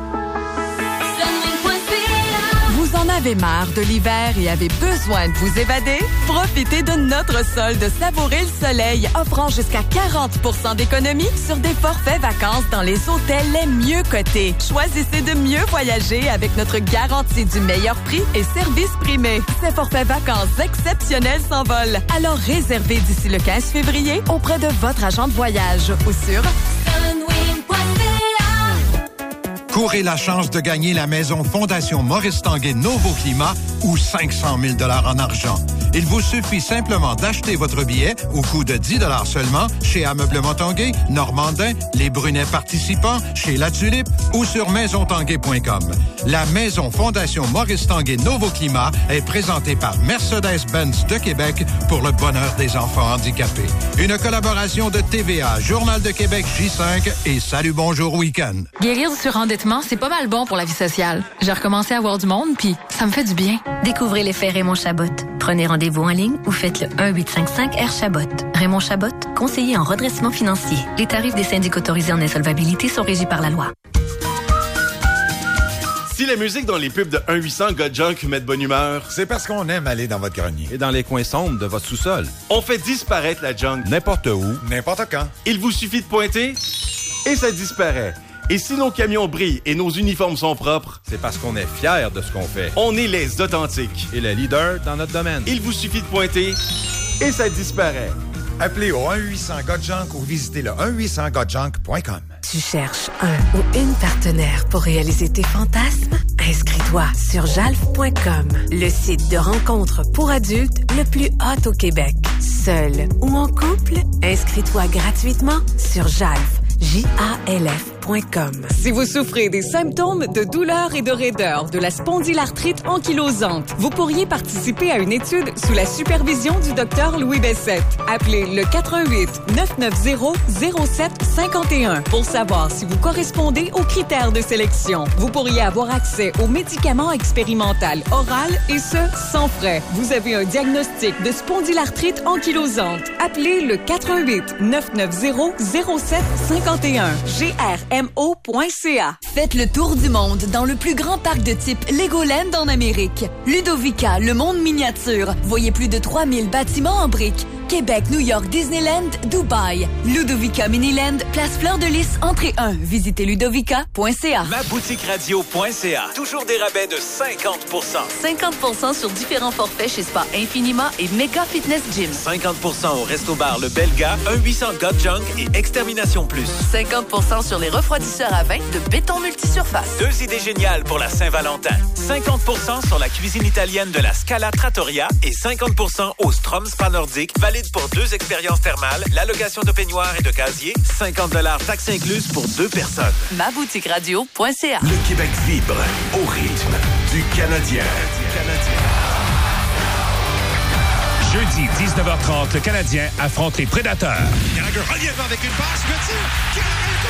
Vous en avez marre de l'hiver et avez besoin de vous évader? Profitez de notre solde Savourer le soleil, offrant jusqu'à quarante pour cent d'économie sur des forfaits vacances dans les hôtels les mieux cotés. Choisissez de mieux voyager avec notre garantie du meilleur prix et service primé. Ces forfaits vacances exceptionnels s'envolent. Alors réservez d'ici le quinze février auprès de votre agent de voyage ou sur sunwing point c a. Courez la chance de gagner la maison Fondation Maurice Tanguay Nouveau Climat ou cinq cent mille dollars en argent. Il vous suffit simplement d'acheter votre billet au coût de dix dollars seulement chez Ameublement Tanguay, Normandin, Les Brunets participants, chez La Tulipe ou sur maison tanguay point com. La maison Fondation Maurice Tanguay Nouveau Climat est présentée par Mercedes-Benz de Québec pour le bonheur des enfants handicapés. Une collaboration de T V A, Journal de Québec J cinq et Salut Bonjour Week-end. Guérir du surendettement, c'est pas mal bon pour la vie sociale. J'ai recommencé à voir du monde, puis ça me fait du bien. Découvrez l'effet Raymond Chabot. Prenez rendez-vous en ligne ou faites le un huit cinq cinq R Chabot. Raymond Chabot, conseiller en redressement financier. Les tarifs des syndics autorisés en insolvabilité sont régis par la loi. Si la musique dans les pubs de un huit cents Got Junk met de bonne humeur, c'est parce qu'on aime aller dans votre grenier. Et dans les coins sombres de votre sous-sol. On fait disparaître la junk. N'importe où, n'importe quand. Il vous suffit de pointer et ça disparaît. Et si nos camions brillent et nos uniformes sont propres, c'est parce qu'on est fiers de ce qu'on fait. On est les authentiques. Et les leaders dans notre domaine. Il vous suffit de pointer et ça disparaît. Appelez au un huit cents Got Junk ou visitez le un huit cents got junk point com. Tu cherches un ou une partenaire pour réaliser tes fantasmes? Inscris-toi sur jalf point com, le site de rencontre pour adultes le plus hot au Québec. Seul ou en couple? Inscris-toi gratuitement sur jalf. J A L F point com. Si vous souffrez des symptômes de douleur et de raideur de la spondylarthrite ankylosante, vous pourriez participer à une étude sous la supervision du docteur Louis Bessette. Appelez le quatre un huit neuf neuf zéro zéro sept cinq un pour savoir si vous correspondez aux critères de sélection. Vous pourriez avoir accès aux médicaments expérimental oral et ce, sans frais. Vous avez un diagnostic de spondylarthrite ankylosante. Appelez le quatre un huit neuf neuf zéro zéro sept cinq un. G R M O point C A. Faites le tour du monde dans le plus grand parc de type Legoland en Amérique. Ludovica, le monde miniature. Voyez plus de trois mille bâtiments en briques. Québec, New York, Disneyland, Dubaï. Ludovica Miniland, place Fleur de Lys, entrée un. Visitez ludovica point c a. ma boutique radio point c a. Toujours des rabais de cinquante pour cent. cinquante pour cent sur différents forfaits chez Spa Infinima et Mega Fitness Gym. cinquante pour cent au Resto-Bar Le Belga, un huit cents Got Junk et Extermination Plus. cinquante pour cent sur les refroidisseurs à vin de Béton Multisurface. Deux idées géniales pour la Saint-Valentin. cinquante pour cent sur la cuisine italienne de la Scala Trattoria et cinquante pour cent au Strom Spa Nordique, valide pour deux expériences thermales, la location de peignoir et de casier, cinquante dollars taxes incluses pour deux personnes. ma boutique radio point c a. Le Québec vibre au rythme du Canadien. Jeudi, dix-neuf heures trente, le Canadien affronte les Prédateurs. Gallagher relièvement avec une passe, le tir,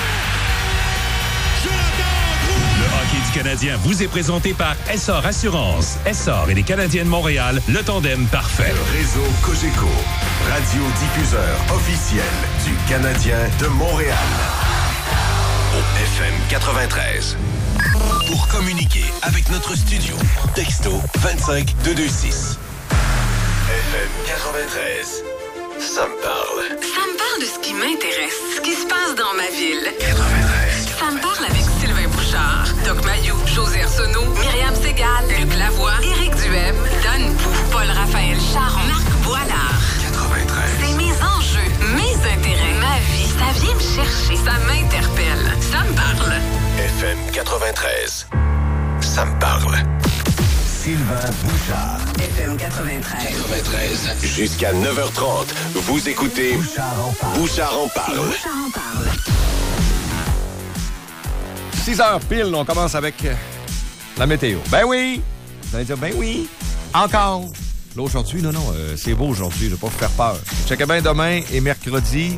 Le hockey du Canadien vous est présenté par Essor Assurance. Essor et les Canadiens de Montréal, le tandem parfait. Le réseau Cogeco, radiodiffuseur officiel du Canadien de Montréal. Au F M quatre-vingt-treize. Pour communiquer avec notre studio, texto vingt-cinq deux deux six. F M quatre-vingt-treize. Ça me parle. Ça me parle de ce qui m'intéresse, ce qui se passe dans ma ville. quatre-vingt-treize. Ça me parle avec Sylvain Bouchard, Doc Mayou, José Arsenault, Myriam Segal, Luc Lavoie, Éric Duhem, Sylvain Bouchard. F M quatre-vingt-treize. quatre-vingt-treize. Jusqu'à neuf heures trente, vous écoutez Bouchard en parle. Bouchard en parle. Bouchard en parle. six heures pile, on commence avec la météo. Ben oui! Vous allez dire, ben oui! Encore! Là, aujourd'hui, non, non, euh, c'est beau aujourd'hui, je vais pas vous faire peur. Checkez bien demain et mercredi,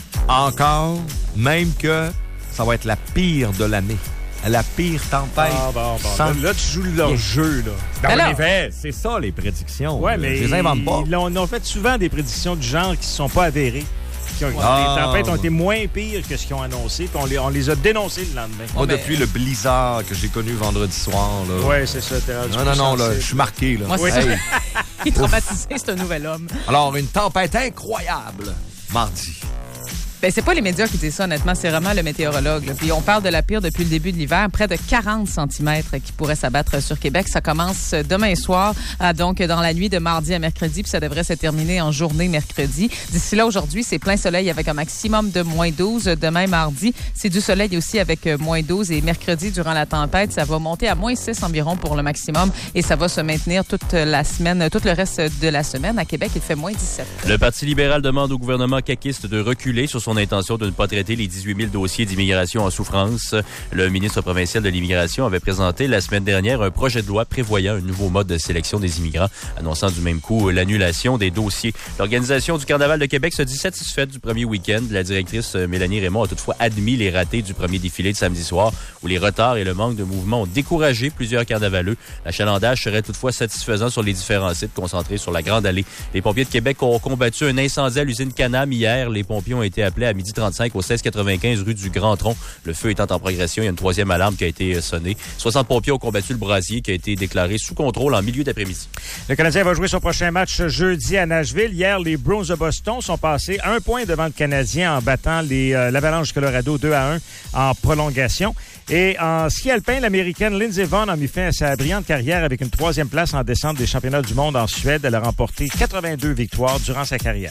encore, même que ça va être la pire de l'année. La pire tempête. Ah, bon, bon. Sans... Là, tu joues leur jeu, là. Ben, Alors, en effet, c'est ça, les prédictions. Ouais, mais je les invente pas. Ils ont, ils ont fait souvent des prédictions du genre qui ne sont pas avérées. Qui ont, Ah, les tempêtes ont ouais. été moins pires que ce qu'ils ont annoncé, puis on les, on les a dénoncés le lendemain. Moi, depuis le blizzard que j'ai connu vendredi soir, là. Ouais, c'est ça. T'es rendu Non, non, non, là, sensible. je suis marqué, là. Moi, c'est Hey. ça. Il est traumatisé, c'est un nouvel homme. Alors, une tempête incroyable, mardi. Ben, c'est pas les médias qui disent ça, honnêtement, c'est vraiment le météorologue. Là. Puis on parle de la pire depuis le début de l'hiver, près de quarante centimètres qui pourraient s'abattre sur Québec. Ça commence demain soir, euh, donc dans la nuit de mardi à mercredi, puis ça devrait se terminer en journée mercredi. D'ici là, aujourd'hui, c'est plein soleil avec un maximum de moins douze. Demain, mardi, c'est du soleil aussi avec euh, moins douze. Et mercredi, durant la tempête, ça va monter à moins six environ pour le maximum. Et ça va se maintenir toute la semaine, tout le reste de la semaine. À Québec, il fait moins dix-sept. Le Parti libéral demande au gouvernement caquiste de reculer sur son intention de ne pas traiter les dix-huit mille dossiers d'immigration en souffrance. Le ministre provincial de l'Immigration avait présenté la semaine dernière un projet de loi prévoyant un nouveau mode de sélection des immigrants, annonçant du même coup l'annulation des dossiers. L'organisation du Carnaval de Québec se dit satisfaite du premier week-end. La directrice Mélanie Raymond a toutefois admis les ratés du premier défilé de samedi soir, où les retards et le manque de mouvement ont découragé plusieurs carnavaleux. L'achalandage serait toutefois satisfaisant sur les différents sites concentrés sur la Grande Allée. Les pompiers de Québec ont combattu un incendie à l'usine Canam hier. Les pompiers ont été appelés à midi trente-cinq au seize quatre-vingt-quinze rue du Grand Tronc. Le feu étant en progression, il y a une troisième alarme qui a été sonnée. soixante pompiers ont combattu le brasier qui a été déclaré sous contrôle en milieu d'après-midi. Le Canadien va jouer son prochain match jeudi à Nashville. Hier, les Bruins de Boston sont passés un point devant le Canadien en battant les, euh, l'Avalanche Colorado deux à un en prolongation. Et en ski alpin, l'Américaine Lindsey Vonn a mis fin à sa brillante carrière avec une troisième place en descente des championnats du monde en Suède. Elle a remporté quatre-vingt-deux victoires durant sa carrière.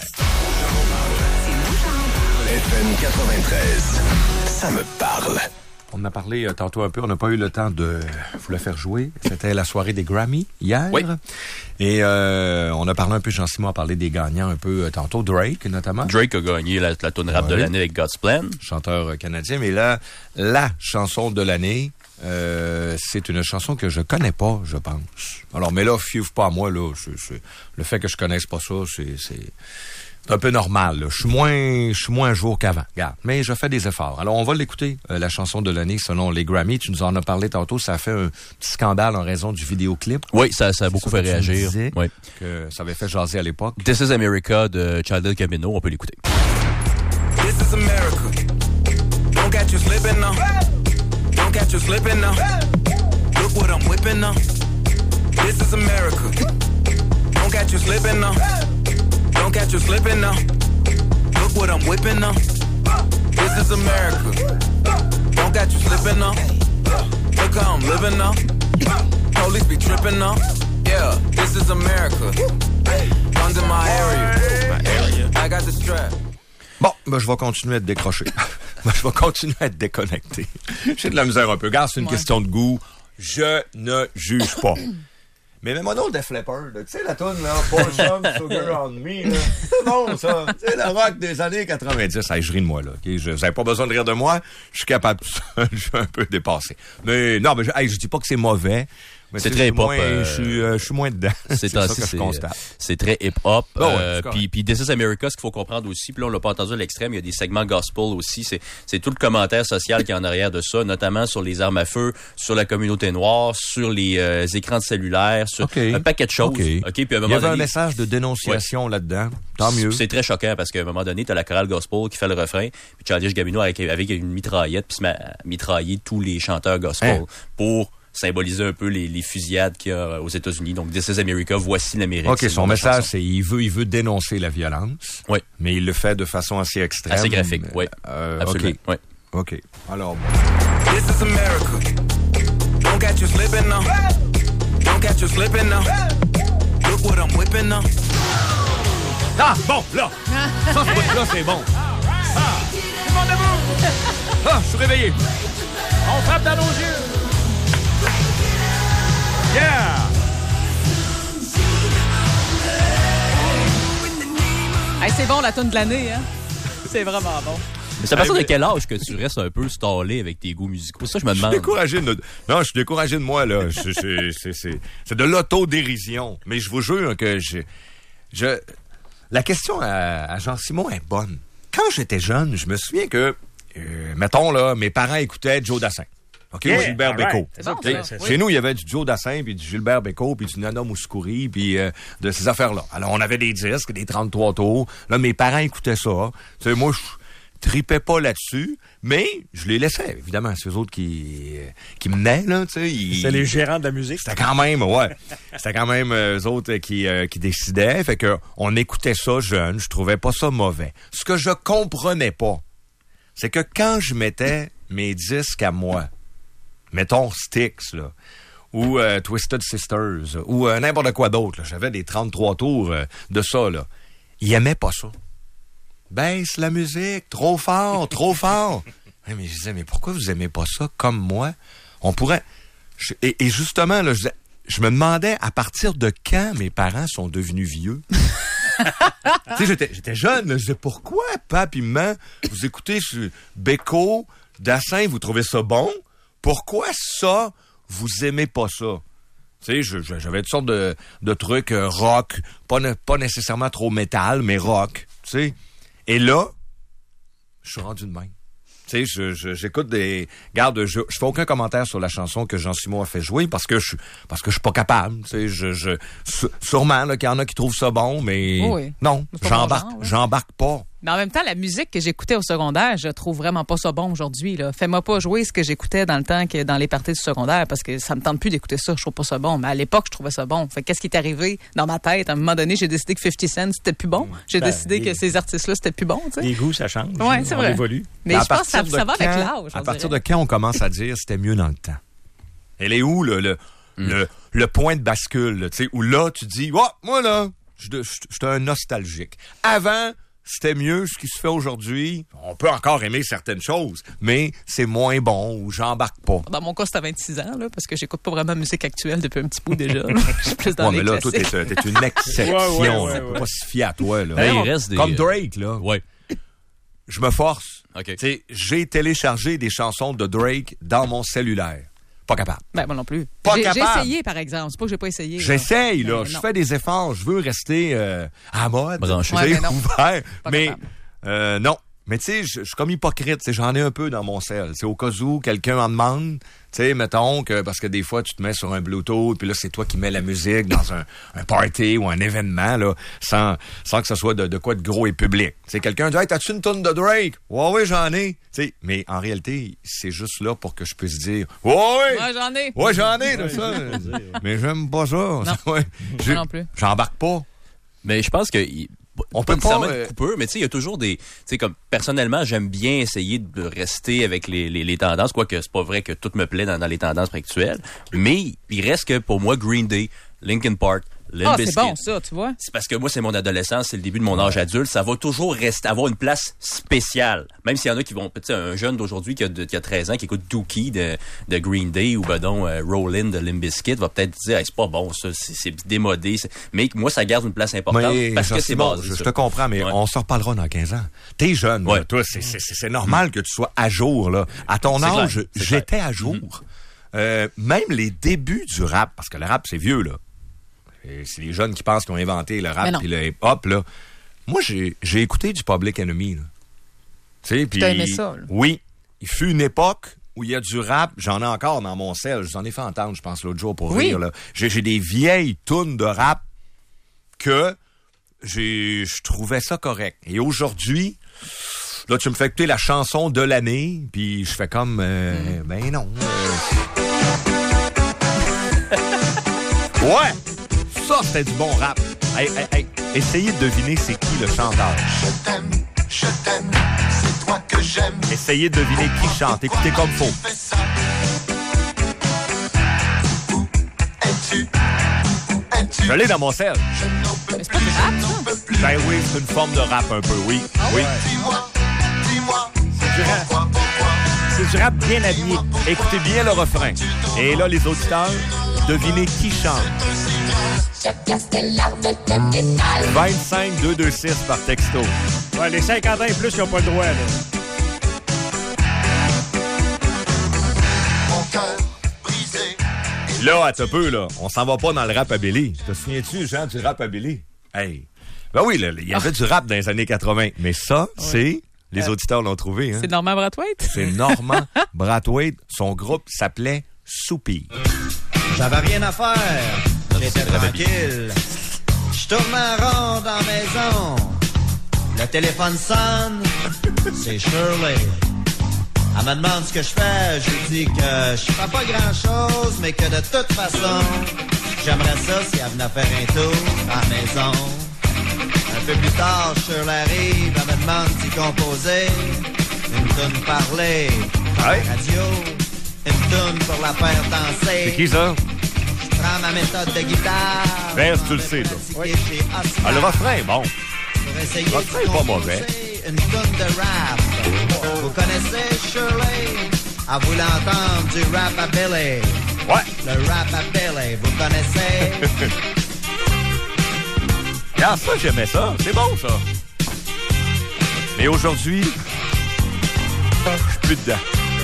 F M quatre-vingt-treize, ça me parle. On en a parlé euh, tantôt un peu, on n'a pas eu le temps de vous le faire jouer. C'était la soirée des Grammy hier. Oui. Et euh, on a parlé un peu, Jean-Simon a parlé des gagnants un peu euh, tantôt, Drake notamment. Drake a gagné la, la toune rap Ouais. de l'année avec God's Plan. Chanteur euh, canadien, mais là, la chanson de l'année, euh, c'est une chanson que je connais pas, je pense. Alors, mais là, fiez-vous pas à moi, là. C'est, c'est, le fait que je connaisse pas ça, c'est... c'est C'est un peu normal, là. Je suis moins, je suis moins à jour qu'avant. Regarde. Mais je fais des efforts. Alors, on va l'écouter, euh, la chanson de l'année selon les Grammy. Tu nous en as parlé tantôt. Ça a fait un petit scandale en raison du vidéoclip. Oui, ça, ça a beaucoup fait réagir. Oui. Que ça avait fait jaser à l'époque. This is America de Childish Gambino. On peut l'écouter. This is America. Don't catch you slipping now. Don't catch you slipping now. Look what I'm whipping now. This is America. Don't catch you slipping now. Don't catch you slipping now. Look what I'm whipping now. This is America. Don't catch you slipping now. Look how I'm living now. Police be tripping now. Yeah, this is America. Guns in my area. My area. I got the strap. Bon, ben, je vais continuer à être décroché. Ben, je vais continuer à être déconnecté. J'ai de la misère un peu. Regarde, c'est une ouais. question de goût. Je ne juge pas. Mais même mon autre Def Leppard, tu sais la toune là, Paul Chum, Sugar on Me, là. C'est bon ça, tu sais le rock des années quatre-vingt-dix, hey, je ris de moi là, okay? Je, vous n'avez pas besoin de rire de moi, je suis capable, je suis un peu dépassé. Mais non, mais je, hey, je dis pas que c'est mauvais. Mais c'est très hip-hop. Euh, je, suis, euh, je suis moins dedans. C'est, c'est ça que c'est, je constate. C'est très hip-hop. Bon, ouais, euh, puis, puis This is America, ce qu'il faut comprendre aussi, puis là, on l'a pas entendu à l'extrême, il y a des segments gospel aussi. C'est, c'est tout le commentaire social qui est en arrière de ça, notamment sur les armes à feu, sur la communauté noire, sur les euh, écrans de cellulaire, sur okay. un paquet de choses. Okay. Okay, puis à un moment il y avait donné, un message de dénonciation ouais. là-dedans. Tant mieux. C'est très choquant parce qu'à un moment donné, t'as la chorale gospel qui fait le refrain, puis Childish Gambino avec, avec une mitraillette, puis se met à mitrailler tous les chanteurs gospel hein? pour symboliser un peu les, les fusillades qu'il y a aux États-Unis. Donc, This is America, voici l'Amérique. OK, son message, c'est il veut, il veut dénoncer la violence. Oui. Mais il le fait de façon assez extrême. Assez graphique, oui. Euh, absolument. OK. Oui. OK. Alors, bon. This is America. Don't catch you slipping now. Don't catch you slipping now. Look what I'm whipping now. Ah, bon, là. Ça, ce bout-là, c'est bon. Ah, tout le monde debout. Ah, je suis réveillé. On frappe dans nos yeux. Yeah! bon, la toune de l'année, hein? C'est vraiment bon. Mais c'est à partir de quel âge que tu restes un peu stallé avec tes goûts musicaux? Ça, je me demande. Je suis découragé de... Non, je suis découragé de moi, là. Je, je, c'est, c'est, c'est de l'autodérision. Mais je vous jure que je... je... La question à, à Jean-Simon est bonne. Quand j'étais jeune, je me souviens que, euh, mettons, là, mes parents écoutaient Joe Dassin. OK, yeah, ou Gilbert Bécaud. Right. Bon, chez oui. nous, il y avait du Joe Dassin, puis du Gilbert Bécaud, puis du Nana Mouskouri, puis euh, de ces affaires-là. Alors, on avait des disques, des trente-trois tours. Là, mes parents écoutaient ça. Tu sais, moi, je tripais pas là-dessus, mais je les laissais, évidemment. C'est eux autres qui, euh, qui menaient, là, tu sais. Ils... C'est les gérants de la musique. C'était quand même, ouais. C'était quand même eux autres qui, euh, qui décidaient. Fait que on écoutait ça jeune. Je trouvais pas ça mauvais. Ce que je comprenais pas, c'est que quand je mettais mes disques à moi, mettons Styx, là, ou euh, Twisted Sisters, ou euh, n'importe quoi d'autre, là. J'avais des trente-trois tours euh, de ça, là. Ils aimaient pas ça. Baisse la musique, trop fort, trop fort. Ouais, mais je disais, mais pourquoi vous aimez pas ça comme moi? On pourrait... Je... Et, et justement, là, je, disais, je me demandais à partir de quand mes parents sont devenus vieux. Tu sais, j'étais, j'étais jeune, là, je disais, pourquoi, pap et maman, vous écoutez ce Bécaud, Dassin, vous trouvez ça bon? Pourquoi ça, vous aimez pas ça? Tu sais, je, je, j'avais toutes sortes de, de trucs euh, rock, pas, ne, pas nécessairement trop métal, mais rock, tu sais. Et là, je suis rendu de même. Tu sais, je, je, j'écoute des... Regarde, je, je fais aucun commentaire sur la chanson que Jean-Simon a fait jouer parce que je parce que je suis pas capable. Tu sais, je, je, sûrement, là, qu'il y en a qui trouvent ça bon, mais oui. non, j'embarque, bon genre, oui. j'embarque pas. Mais en même temps, la musique que j'écoutais au secondaire, je trouve vraiment pas ça bon aujourd'hui, là. Fais-moi pas jouer ce que j'écoutais dans le temps que dans les parties du secondaire parce que ça me tente plus d'écouter ça. Je trouve pas ça bon. Mais à l'époque, je trouvais ça bon. Fait qu'est-ce qui est arrivé dans ma tête? À un moment donné, j'ai décidé que fifty Cent, c'était plus bon. J'ai ben, décidé les... que ces artistes-là, c'était plus bon, tu sais. Les goûts, ça change. Ouais, c'est on vrai. évolue. Mais, mais je pense que ça, ça va quand, avec l'âge. À partir de quand on commence à dire c'était mieux dans le temps? Elle est où, le, le, mm. le, le point de bascule, tu sais, où là, tu dis, oh, moi, là, je suis un nostalgique. Avant, c'était mieux ce qui se fait aujourd'hui. On peut encore aimer certaines choses, mais c'est moins bon ou j'embarque pas. Dans mon cas, c'était à vingt-six ans, là, parce que j'écoute pas vraiment musique actuelle depuis un petit bout déjà. Je suis plus dans ouais, les mais là, classiques. toi, t'es, t'es une exception. ouais, ouais, ouais, ouais. Pas se fier à toi, là. Ben, il reste des... Comme Drake, là. Ouais. Je me force. Okay. Tu sais, j'ai téléchargé des chansons de Drake dans mon cellulaire. Pas capable. Ben, moi non plus. Pas j'ai, capable. J'ai essayé, par exemple. C'est pas que j'ai pas essayé. J'essaye, là. là. Je fais des efforts. Je veux rester euh, à mode. Branché. Ouais, mais non. ouvert. Pas mais capable. euh, non. Mais tu sais, je suis comme hypocrite. J'en ai un peu dans mon cell. C'est au cas où quelqu'un en demande. Tu sais, mettons que parce que des fois, tu te mets sur un Bluetooth, puis là, c'est toi qui mets la musique dans un, un party ou un événement, là, sans, sans que ce soit de, de quoi de gros et public. Tu sais, quelqu'un dit, hey, t'as-tu une tonne de Drake? Ouais, oui, j'en ai. Tu sais, mais en réalité, c'est juste là pour que je puisse dire, ouais, ouais. Ouais, j'en ai. Ouais, j'en ai, de ça. Mais j'aime pas ça. Non. Ouais. Moi non plus. J'embarque pas. Mais je pense que... On pas peut pas... nécessairement euh... coupeux, mais tu sais, il y a toujours des... Tu sais, comme, personnellement, j'aime bien essayer de rester avec les, les, les tendances, quoique c'est pas vrai que tout me plaît dans, dans les tendances actuelles, mais il reste que, pour moi, Green Day, Linkin Park, Limp Ah, Bizkit, c'est bon, ça, tu vois. c'est parce que moi, c'est mon adolescence, c'est le début de mon âge adulte. Ça va toujours rester, avoir une place spéciale. Même s'il y en a qui vont, tu sais, un jeune d'aujourd'hui qui a, de, qui a treize ans, qui écoute Dookie de, de Green Day ou, ben donc, uh, Rollin' de Limp Bizkit, va peut-être dire, hey, c'est pas bon, ça, c'est, c'est démodé. C'est... Mais moi, ça garde une place importante mais, parce que c'est bon. basé. Je, ça. je te comprends, mais ouais. on s'en reparlera dans quinze ans. T'es jeune, ouais. là, toi, c'est, c'est, c'est normal mmh. que tu sois à jour, là. À ton c'est âge, clair, j'étais clair. à jour. Mmh. Euh, même les débuts du rap, parce que le rap, c'est vieux, là. Et c'est les jeunes qui pensent qu'ils ont inventé le rap et le hip-hop, là. Moi, j'ai, j'ai écouté du Public Enemy, là. Tu sais, puis... T'as aimé ça, là? Oui. Il fut une époque où il y a du rap, j'en ai encore dans mon sel. Je vous en ai fait entendre, je pense, l'autre jour pour oui. rire, là. J'ai, j'ai des vieilles tunes de rap que j'ai, je trouvais ça correct. Et aujourd'hui, là, tu me fais écouter la chanson de l'année, puis je fais comme, euh, mm. ben non. Euh... ouais! Ça, c'était du bon rap. Hey, hey, hey, essayez de deviner c'est qui le chanteur. Je t'aime, je t'aime, c'est toi que j'aime. Essayez de deviner qui chante. Écoutez comme faut. Où es-tu? Où es-tu? Je l'ai dans mon sel. Mais c'est pas du rap, ça? Ben oui, c'est une forme de rap un peu, oui. Ah oui. Ouais. Dis-moi, dis-moi. C'est du rap. Pourquoi, pourquoi? C'est du rap bien habillé. Écoutez bien le refrain. Et là, les auditeurs, Devinez qui chante. vingt-cinq deux deux six par texto. Ouais, les cinquante ans et plus, ils n'ont pas le droit, là. Là, à un peu, là, on s'en va pas dans le rap-a-billy. Te souviens-tu, Jean, du rap-a-billy? Hey. Ben oui, là, il y avait du rap dans les années quatre-vingt. Mais ça, ouais. c'est... Les euh, auditeurs l'ont trouvé. Hein? C'est Normand Brathwaite? C'est Normand Brathwaite. Son groupe s'appelait Soupir. J'avais rien à faire. J'étais tranquille. Je tourne ma ronde en maison. Le téléphone sonne. C'est Shirley. Elle me demande ce que je fais. Je lui dis que je fais pas grand-chose, mais que de toute façon, j'aimerais ça si elle venait faire un tour à la maison. Un peu plus tard, Shirley arrive, elle me demande d'y composer une toune parler. Ouais. Radio, une toune pour la faire danser. C'est qui ça? Je prends ma méthode de guitare. Ben, tu le sais, là. Oui. Ah, le refrain, bon. Pour essayer le refrain est pas mauvais. Une toune de rap. Vous connaissez Shirley? Elle voulait entendre du rap à Billy. Ouais. Le rap à Billy, vous connaissez? Ah, ça, j'aimais ça. C'est bon, ça. Mais aujourd'hui, je suis plus dedans.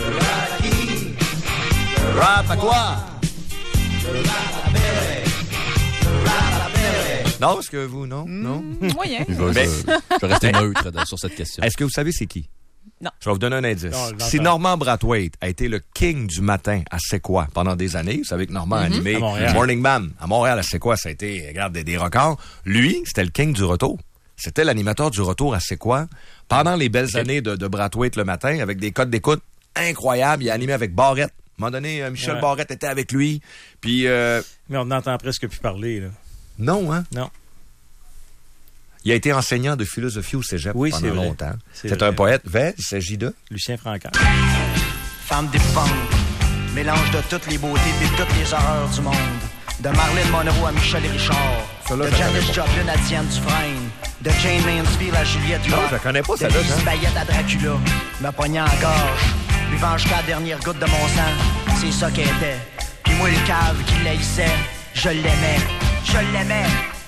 Le rap à quoi? Le rap à Billy. Le rap à Billy. Non, est-ce que vous, non? Mmh, non? Moyen. Je vais, Mais... je vais rester neutre sur cette question. Est-ce que vous savez c'est qui? Non. Je vais vous donner un indice. Non, si Normand Brathwaite a été le king du matin à C'est quoi pendant des années, vous savez que Normand a animé Morning Man à Montréal à C'est quoi, ça a été, regarde, des, des records. Lui, c'était le king du retour. C'était l'animateur du retour à C'est quoi pendant les belles okay. années de, de Brathwaite le matin avec des codes d'écoute incroyables. Il a animé avec Barrette. À un moment donné, Michel ouais. Barrette était avec lui. Puis, euh... Mais on n'entend presque plus parler, là. Non, hein? Non. Il a été enseignant de philosophie au cégep oui, pendant longtemps. C'est, c'est un poète. Vez, il s'agit de Lucien Francard. Femme d'époque, mélange de toutes les beautés et de toutes les horreurs du monde. De Marilyn Monroe à Michel Richard. Là, de Janis Joplin à Diane Dufresne. De Jane Mansfield à Juliette Non, je la connais pas, celle-là. De Lise Bayette à Dracula. Me pognait en gorge. Buvant jusqu'à la dernière goutte de mon sang. C'est ça qu'elle était. Puis moi, le cave qui l'haïssait, je l'aimais. Je l'aimais.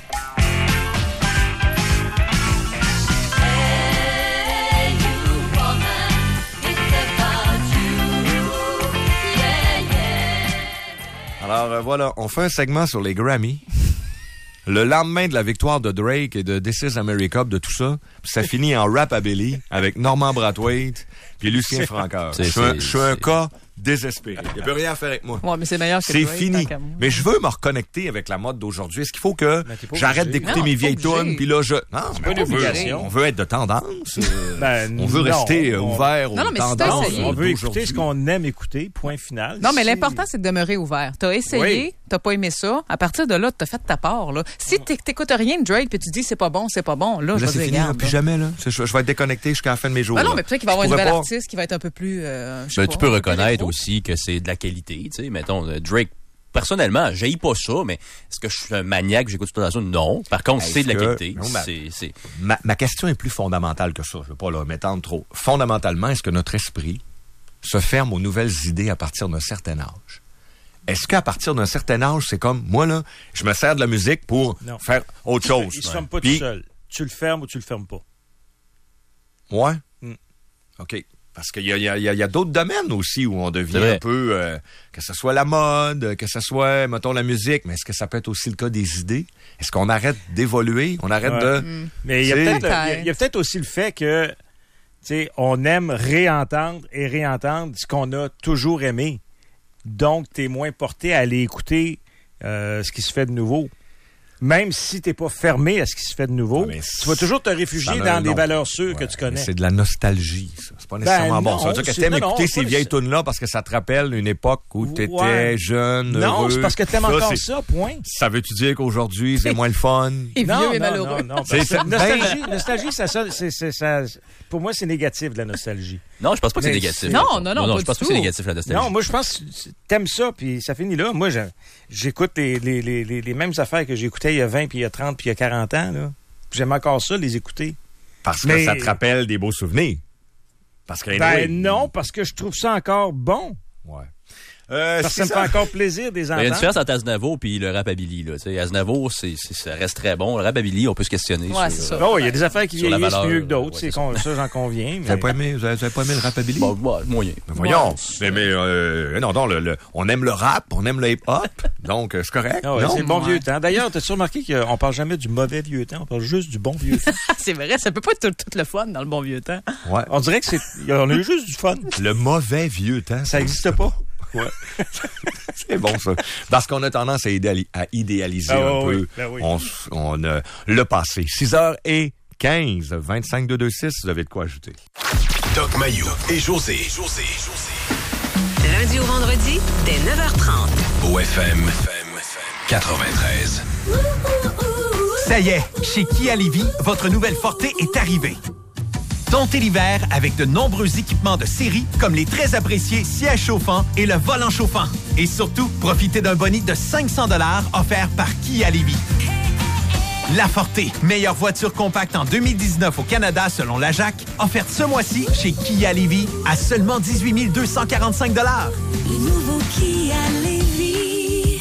Alors euh, voilà, on fait un segment sur les Grammy. Le lendemain de la victoire de Drake et de This Is America, de tout ça, ça finit en rap-a-billy avec Normand Brathwaite puis Lucien Francard. Je suis un cas désespéré. Il n'y a plus rien à faire avec moi. Ouais, mais c'est meilleur que C'est Drake, fini. Mais je veux me reconnecter avec la mode d'aujourd'hui. Est-ce qu'il faut que j'arrête d'écouter non, mes vieilles tunes puis là je non, c'est pas une obligation. On veut être de tendance. ben, on veut non, rester on... ouvert aux non, non, mais tendances. si on veut écouter ce qu'on aime écouter. Point final. Non, mais si... l'important c'est de demeurer ouvert. T'as essayé, oui. T'as pas aimé ça. À partir de là, t'as fait ta part. Là. Si t'écoutes rien de Drake puis tu dis c'est pas bon, c'est pas bon, là, là je c'est vais fini, regarder. Plus jamais là. Je, je vais être déconnecté jusqu'à la fin de mes jours. Ben non, mais peut-être qu'il va y avoir une nouvelle pas... artiste qui va être un peu plus. Euh, ben, pas, tu peux reconnaître aussi que c'est de la qualité. Tu sais, mettons Drake. Personnellement, j'haïs pas ça, mais est-ce que je suis un maniaque, j'écoute toute la zone? Non. Par contre, est-ce c'est de la qualité. Non, ma, c'est, c'est... Ma, ma question est plus fondamentale que ça. Je veux pas là, m'étendre trop. Fondamentalement, est-ce que notre esprit se ferme aux nouvelles idées à partir d'un certain âge? Est-ce qu'à partir d'un certain âge, c'est comme, moi, là, je me sers de la musique pour non. faire autre chose? Il se ferme pas Puis, tout seul. Tu le fermes ou tu le fermes pas? Ouais? Mm. OK. Parce qu'il y a, il y a, il y a d'autres domaines aussi où on devient un peu, euh, que ce soit la mode, que ce soit, mettons, la musique, mais est-ce que ça peut être aussi le cas des idées? Est-ce qu'on arrête d'évoluer? On arrête ouais. de... Mm. Mais il y, a peut-être, il, y a, il y a peut-être aussi le fait que, tu sais, on aime réentendre et réentendre ce qu'on a toujours aimé. Donc, tu es moins porté à aller écouter euh, ce qui se fait de nouveau. Même si tu n'es pas fermé à ce qui se fait de nouveau, ah, tu vas toujours te réfugier dans des valeurs sûres ouais, que tu connais. C'est de la nostalgie, ça. C'est pas nécessairement ben, bon. Non, ça veut dire que tu aimes écouter non, ces vieilles tunes-là parce que ça te rappelle une époque où tu étais ouais. jeune, non, heureux. C'est parce que tu aimes encore ça, point. Ça veut-tu dire qu'aujourd'hui, c'est moins le fun? Et non, vieux non, et malheureux. Non, non, c'est, c'est, nostalgie, nostalgie ça, ça, c'est, c'est, ça, pour moi, c'est négatif, de la nostalgie. Non, je pense pas que c'est négatif. Non, non, non, non, non je pense pas que c'est négatif, la nostalgie. Non, moi, je pense que t'aimes ça, puis ça finit là. Moi, j'écoute les, les, les, les, les mêmes affaires que j'écoutais il y a vingt, puis il y a trente, puis il y a quarante ans. Là. J'aime encore ça, les écouter. Parce Mais... que ça te rappelle des beaux souvenirs. Parce que ben anyway, non, parce que je trouve ça encore bon. Ouais. Euh, ça me fait encore plaisir des entendre. Il y a une différence entre Aznavour et le Rapabilly. Là. Aznavour, c'est, c'est, ça reste très bon. Le Rapabilly, on peut se questionner. Ouais, sur, c'est ça. Euh, oh, il y a des affaires qui vieillissent mieux que d'autres. Ouais, c'est con, ça, j'en conviens. Mais... Vous n'avez pas aimé, vous avez, vous avez pas aimé le Rapabilly? Bon, bon, moyen. Ben voyons. Ouais. Mais, mais euh, non, non, le, le, on aime le rap, on aime le hip-hop, donc c'est correct. Ah ouais, non? c'est le bon Ouais. vieux temps. D'ailleurs, t'as-tu remarqué qu'on parle jamais du mauvais vieux temps, on parle juste du bon vieux temps. C'est vrai, ça peut pas être tout, tout le fun dans le bon vieux temps. Ouais. On dirait que c'est, on a eu juste du fun. Le mauvais vieux temps. Ça n'existe pas. Ouais. C'est bon, ça. Parce qu'on a tendance à, idéali- à idéaliser Ah, un oui, peu ben oui. on, on, euh, le passé. six heures quinze, vingt-cinq deux deux six, vous avez de quoi ajouter. Doc Mayou et José. José, José. Lundi au vendredi, dès neuf heures trente. Au F M quatre-vingt-treize. Ça y est, chez Kia Lévis, votre nouvelle Forte est arrivée. Domptez l'hiver avec de nombreux équipements de série comme les très appréciés sièges chauffants et le volant chauffant. Et surtout, profitez d'un boni de cinq cents dollars offert par Kia Lévis. La Forte, meilleure voiture compacte en deux mille dix-neuf au Canada selon la J A C, offerte ce mois-ci chez Kia Lévis à seulement dix-huit mille deux cent quarante-cinq dollars. Le nouveau Kia Lévis.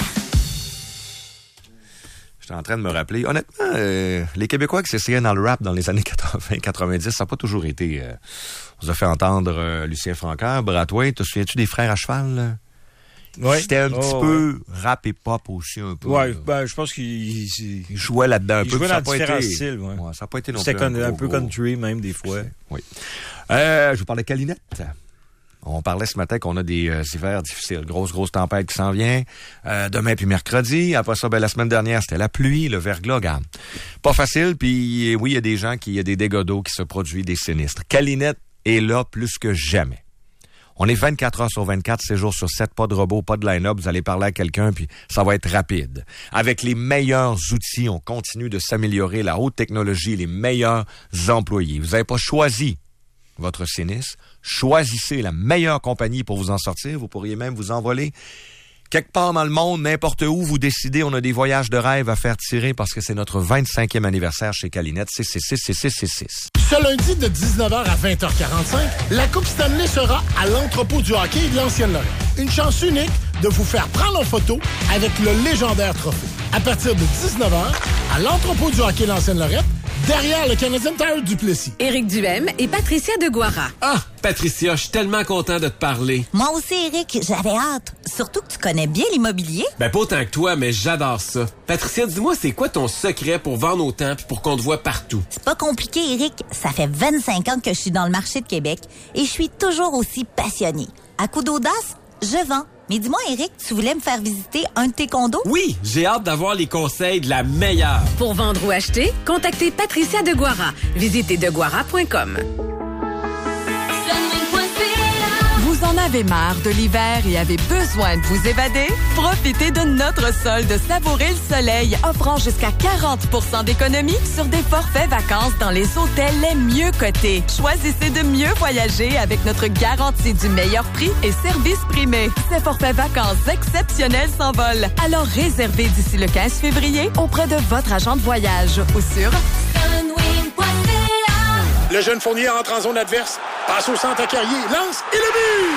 J'étais en train de me rappeler. Honnêtement, euh, les Québécois qui s'essayaient dans le rap dans les années quatre-vingts quatre-vingt-dix, ça n'a pas toujours été... Euh, on vous a fait entendre euh, Lucien Francaire, Brathwaite. Te souviens-tu des Frères à cheval? Là? Ouais. C'était un oh, petit ouais. peu rap et pop aussi un peu. Ouais, là. ben, je pense qu'il Il jouait là-dedans un il peu. jouait Ça dans a pas différents été... styles. Ouais. Ouais, ça n'a pas été non C'était plus con- un, gros, peu gros. country même des fois. Oui. Euh, je vous parlais de Calinette. On parlait ce matin qu'on a des euh, hivers difficiles. Grosse, grosse tempête qui s'en vient. Euh, demain puis mercredi. Après ça, ben, la semaine dernière, c'était la pluie, le verglas. Regarde. Pas facile. Puis oui, il y a des gens qui, il y a des dégâts d'eau qui se produisent, des sinistres. Calinette est là plus que jamais. On est vingt-quatre heures sur vingt-quatre, sept jours sur sept, pas de robot, pas de line-up. Vous allez parler à quelqu'un, puis ça va être rapide. Avec les meilleurs outils, on continue de s'améliorer, la haute technologie, les meilleurs employés. Vous n'avez pas choisi votre sinistre. Choisissez la meilleure compagnie pour vous en sortir. Vous pourriez même vous envoler quelque part dans le monde, n'importe où vous décidez. On a des voyages de rêve à faire tirer parce que c'est notre vingt-cinquième anniversaire chez Calinette. six six six six six six six. Ce lundi de dix-neuf heures à vingt heures quarante-cinq, la Coupe Stanley sera à l'entrepôt du hockey de l'Ancienne-Lorraine. Une chance unique de vous faire prendre en photo avec le légendaire trophée. À partir de dix-neuf heures, à l'entrepôt du hockey de l'Ancienne-Lorraine, derrière le Canadian Tire Duplessis. Éric Duhem et Patricia Deguara. Ah, Patricia, je suis tellement content de te parler. Moi aussi, Éric, j'avais hâte. Surtout que tu connais bien l'immobilier. Ben, pas autant que toi, mais j'adore ça. Patricia, dis-moi, c'est quoi ton secret pour vendre autant puis pour qu'on te voit partout? C'est pas compliqué, Éric. Ça fait vingt-cinq ans que je suis dans le marché de Québec et je suis toujours aussi passionnée. À coup d'audace, je vends. Mais dis-moi, Éric, tu voulais me faire visiter un de tes condos? Oui, j'ai hâte d'avoir les conseils de la meilleure. Pour vendre ou acheter, contactez Patricia Deguara. Visitez deguara point com. Vous en avez marre de l'hiver et avez besoin de vous évader? Profitez de notre solde Savourer le soleil, offrant jusqu'à quarante pour cent d'économie sur des forfaits vacances dans les hôtels les mieux cotés. Choisissez de mieux voyager avec notre garantie du meilleur prix et service primé. Ces forfaits vacances exceptionnels s'envolent. Alors réservez d'ici le quinze février auprès de votre agent de voyage ou sur sunwing point c a. Le jeune Fournier entre en zone adverse, passe au centre à Carrier, lance et le but!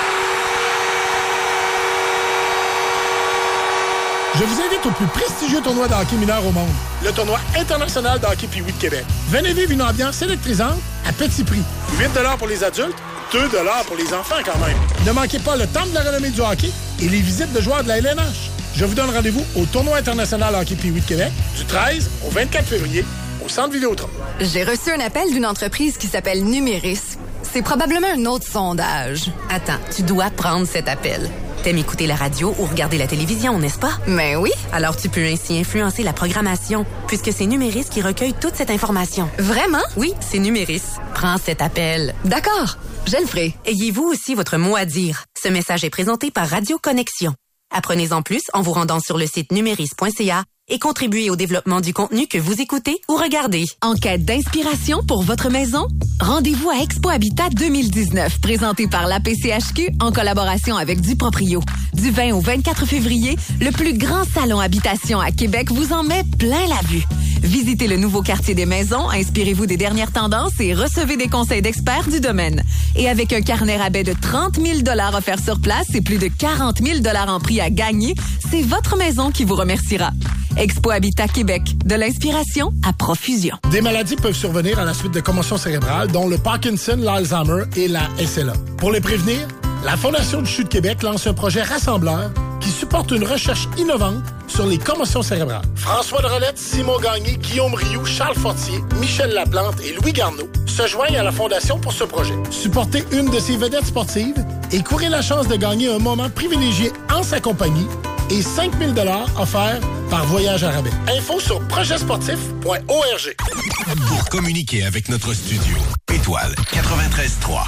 Je vous invite au plus prestigieux tournoi de hockey mineur au monde, le tournoi international de hockey Pee-Wee de Québec. Venez vivre une ambiance électrisante à petit prix. huit dollars pour les adultes, deux dollars pour les enfants quand même. Ne manquez pas le temple de la renommée du hockey et les visites de joueurs de la L N H. Je vous donne rendez-vous au tournoi international hockey Pee-Wee de Québec du treize au vingt-quatre février au Centre Vidéotron. J'ai reçu un appel d'une entreprise qui s'appelle Numéris. C'est probablement un autre sondage. Attends, tu dois prendre cet appel. T'aimes écouter la radio ou regarder la télévision, n'est-ce pas? Mais oui. Alors tu peux ainsi influencer la programmation, puisque c'est Numéris qui recueille toute cette information. Vraiment? Oui, c'est Numéris. Prends cet appel. D'accord, je le ferai. Ayez-vous aussi votre mot à dire? Ce message est présenté par Radio Connexion. Apprenez-en plus en vous rendant sur le site numéris point c a et contribuez au développement du contenu que vous écoutez ou regardez. En quête d'inspiration pour votre maison? Rendez-vous à Expo Habitat deux mille dix-neuf, présenté par l'A P C H Q en collaboration avec Duproprio. Du vingt au vingt-quatre février, le plus grand salon habitation à Québec vous en met plein la vue. Visitez le nouveau quartier des maisons, inspirez-vous des dernières tendances et recevez des conseils d'experts du domaine. Et avec un carnet rabais de trente mille dollars offerts sur place et plus de quarante mille dollars en prix à gagner, c'est votre maison qui vous remerciera. Expo Habitat Québec, de l'inspiration à profusion. Des maladies peuvent survenir à la suite de commotions cérébrales, dont le Parkinson, l'Alzheimer et la S L A. Pour les prévenir, la Fondation du C H U de Québec lance un projet rassembleur qui supporte une recherche innovante sur les commotions cérébrales. François Drolette, Simon Gagné, Guillaume Rioux, Charles Fortier, Michel Laplante et Louis Garneau se joignent à la Fondation pour ce projet. Supportez une de ces vedettes sportives et courez la chance de gagner un moment privilégié en sa compagnie et cinq mille dollars offerts par voyage à rabais. Info sur projet sportif point org. Pour communiquer avec notre studio, étoile quatre-vingt-treize trois.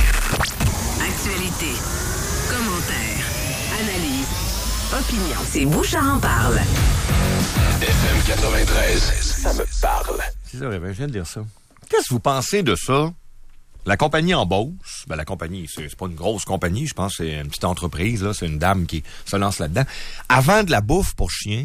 Actualité, commentaires, analyse, opinion. C'est Bouchard en parle. F M quatre-vingt-treize, ça me parle. C'est ça, je viens de dire ça. Qu'est-ce que vous pensez de ça? La compagnie en Beauce, ben la compagnie, c'est, c'est pas une grosse compagnie, je pense que c'est une petite entreprise, là, c'est une dame qui se lance là-dedans. Avant de la bouffe pour chien,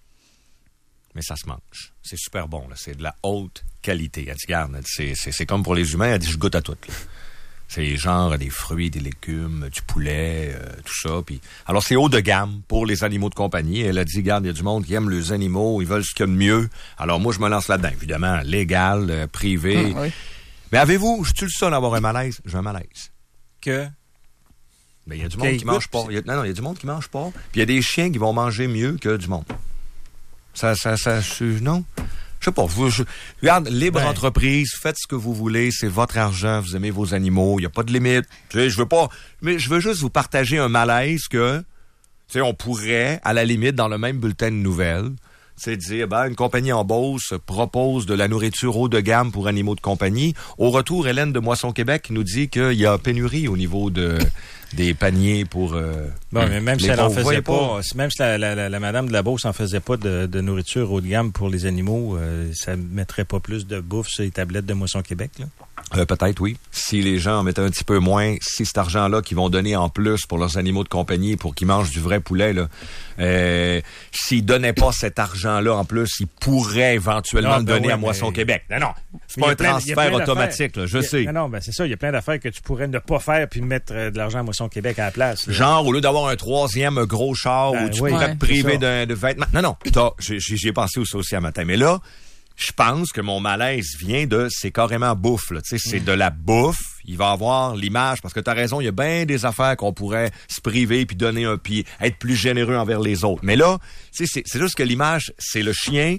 mais ça se mange. C'est super bon, là, c'est de la haute qualité. Elle dit, regarde, c'est, c'est, c'est comme pour les humains, elle dit, je goûte à tout. Là. C'est genre des fruits, des légumes, du poulet, euh, tout ça. Puis, alors, c'est haut de gamme pour les animaux de compagnie. Elle a dit, regarde, il y a du monde qui aime les animaux, ils veulent ce qu'il y a de mieux. Alors, moi, je me lance là-dedans. Évidemment, légal, euh, privé. Mmh, oui. Mais avez-vous, je suis le seul à avoir un malaise? J'ai un malaise. Que? Ben, il y a du monde qui mange pas. Y a, non, non, il y a du monde qui mange pas. Puis il y a des chiens qui vont manger mieux que du monde. Ça, ça, ça, je, non? Je sais pas. Vous, je, regarde, libre ben. entreprise, faites ce que vous voulez, c'est votre argent, vous aimez vos animaux, il n'y a pas de limite. Tu sais, je veux pas, mais je veux juste vous partager un malaise que, tu sais, on pourrait, à la limite, dans le même bulletin de nouvelles, c'est dire, ben, une compagnie en Beauce propose de la nourriture haut de gamme pour animaux de compagnie. Au retour, Hélène de Moisson Québec nous dit qu'il y a pénurie au niveau de des paniers pour euh, bon, mais même les si elle en faisait pas, pas, même si la, la, la, la madame de la Beauce en faisait pas de, de nourriture haut de gamme pour les animaux, euh, ça mettrait pas plus de bouffe sur les tablettes de Moisson Québec, là? Euh, peut-être, oui. Si les gens en mettaient un petit peu moins, si cet argent-là qu'ils vont donner en plus pour leurs animaux de compagnie, pour qu'ils mangent du vrai poulet, là, euh, s'ils donnaient pas cet argent-là en plus, ils pourraient éventuellement non, le ben donner ouais, à Moisson mais... Québec. Non, non, c'est pas un plein, transfert automatique, là, je a, sais. Non, non, ben c'est ça, il y a plein d'affaires que tu pourrais ne pas faire puis mettre euh, de l'argent à Moisson Québec à la place. Là. Genre, au lieu d'avoir un troisième gros char ben, où tu oui, pourrais ouais, te priver d'un, de vêtements. Non, non, t'as, j'ai, j'ai pensé aussi, aussi à matin. Mais là, je pense que mon malaise vient de, c'est carrément bouffe, là. Tu sais, c'est mmh. de la bouffe. Il va avoir l'image, parce que t'as raison, il y a bien des affaires qu'on pourrait se priver puis donner un, puis être plus généreux envers les autres. Mais là, tu sais, c'est, c'est juste que l'image, c'est le chien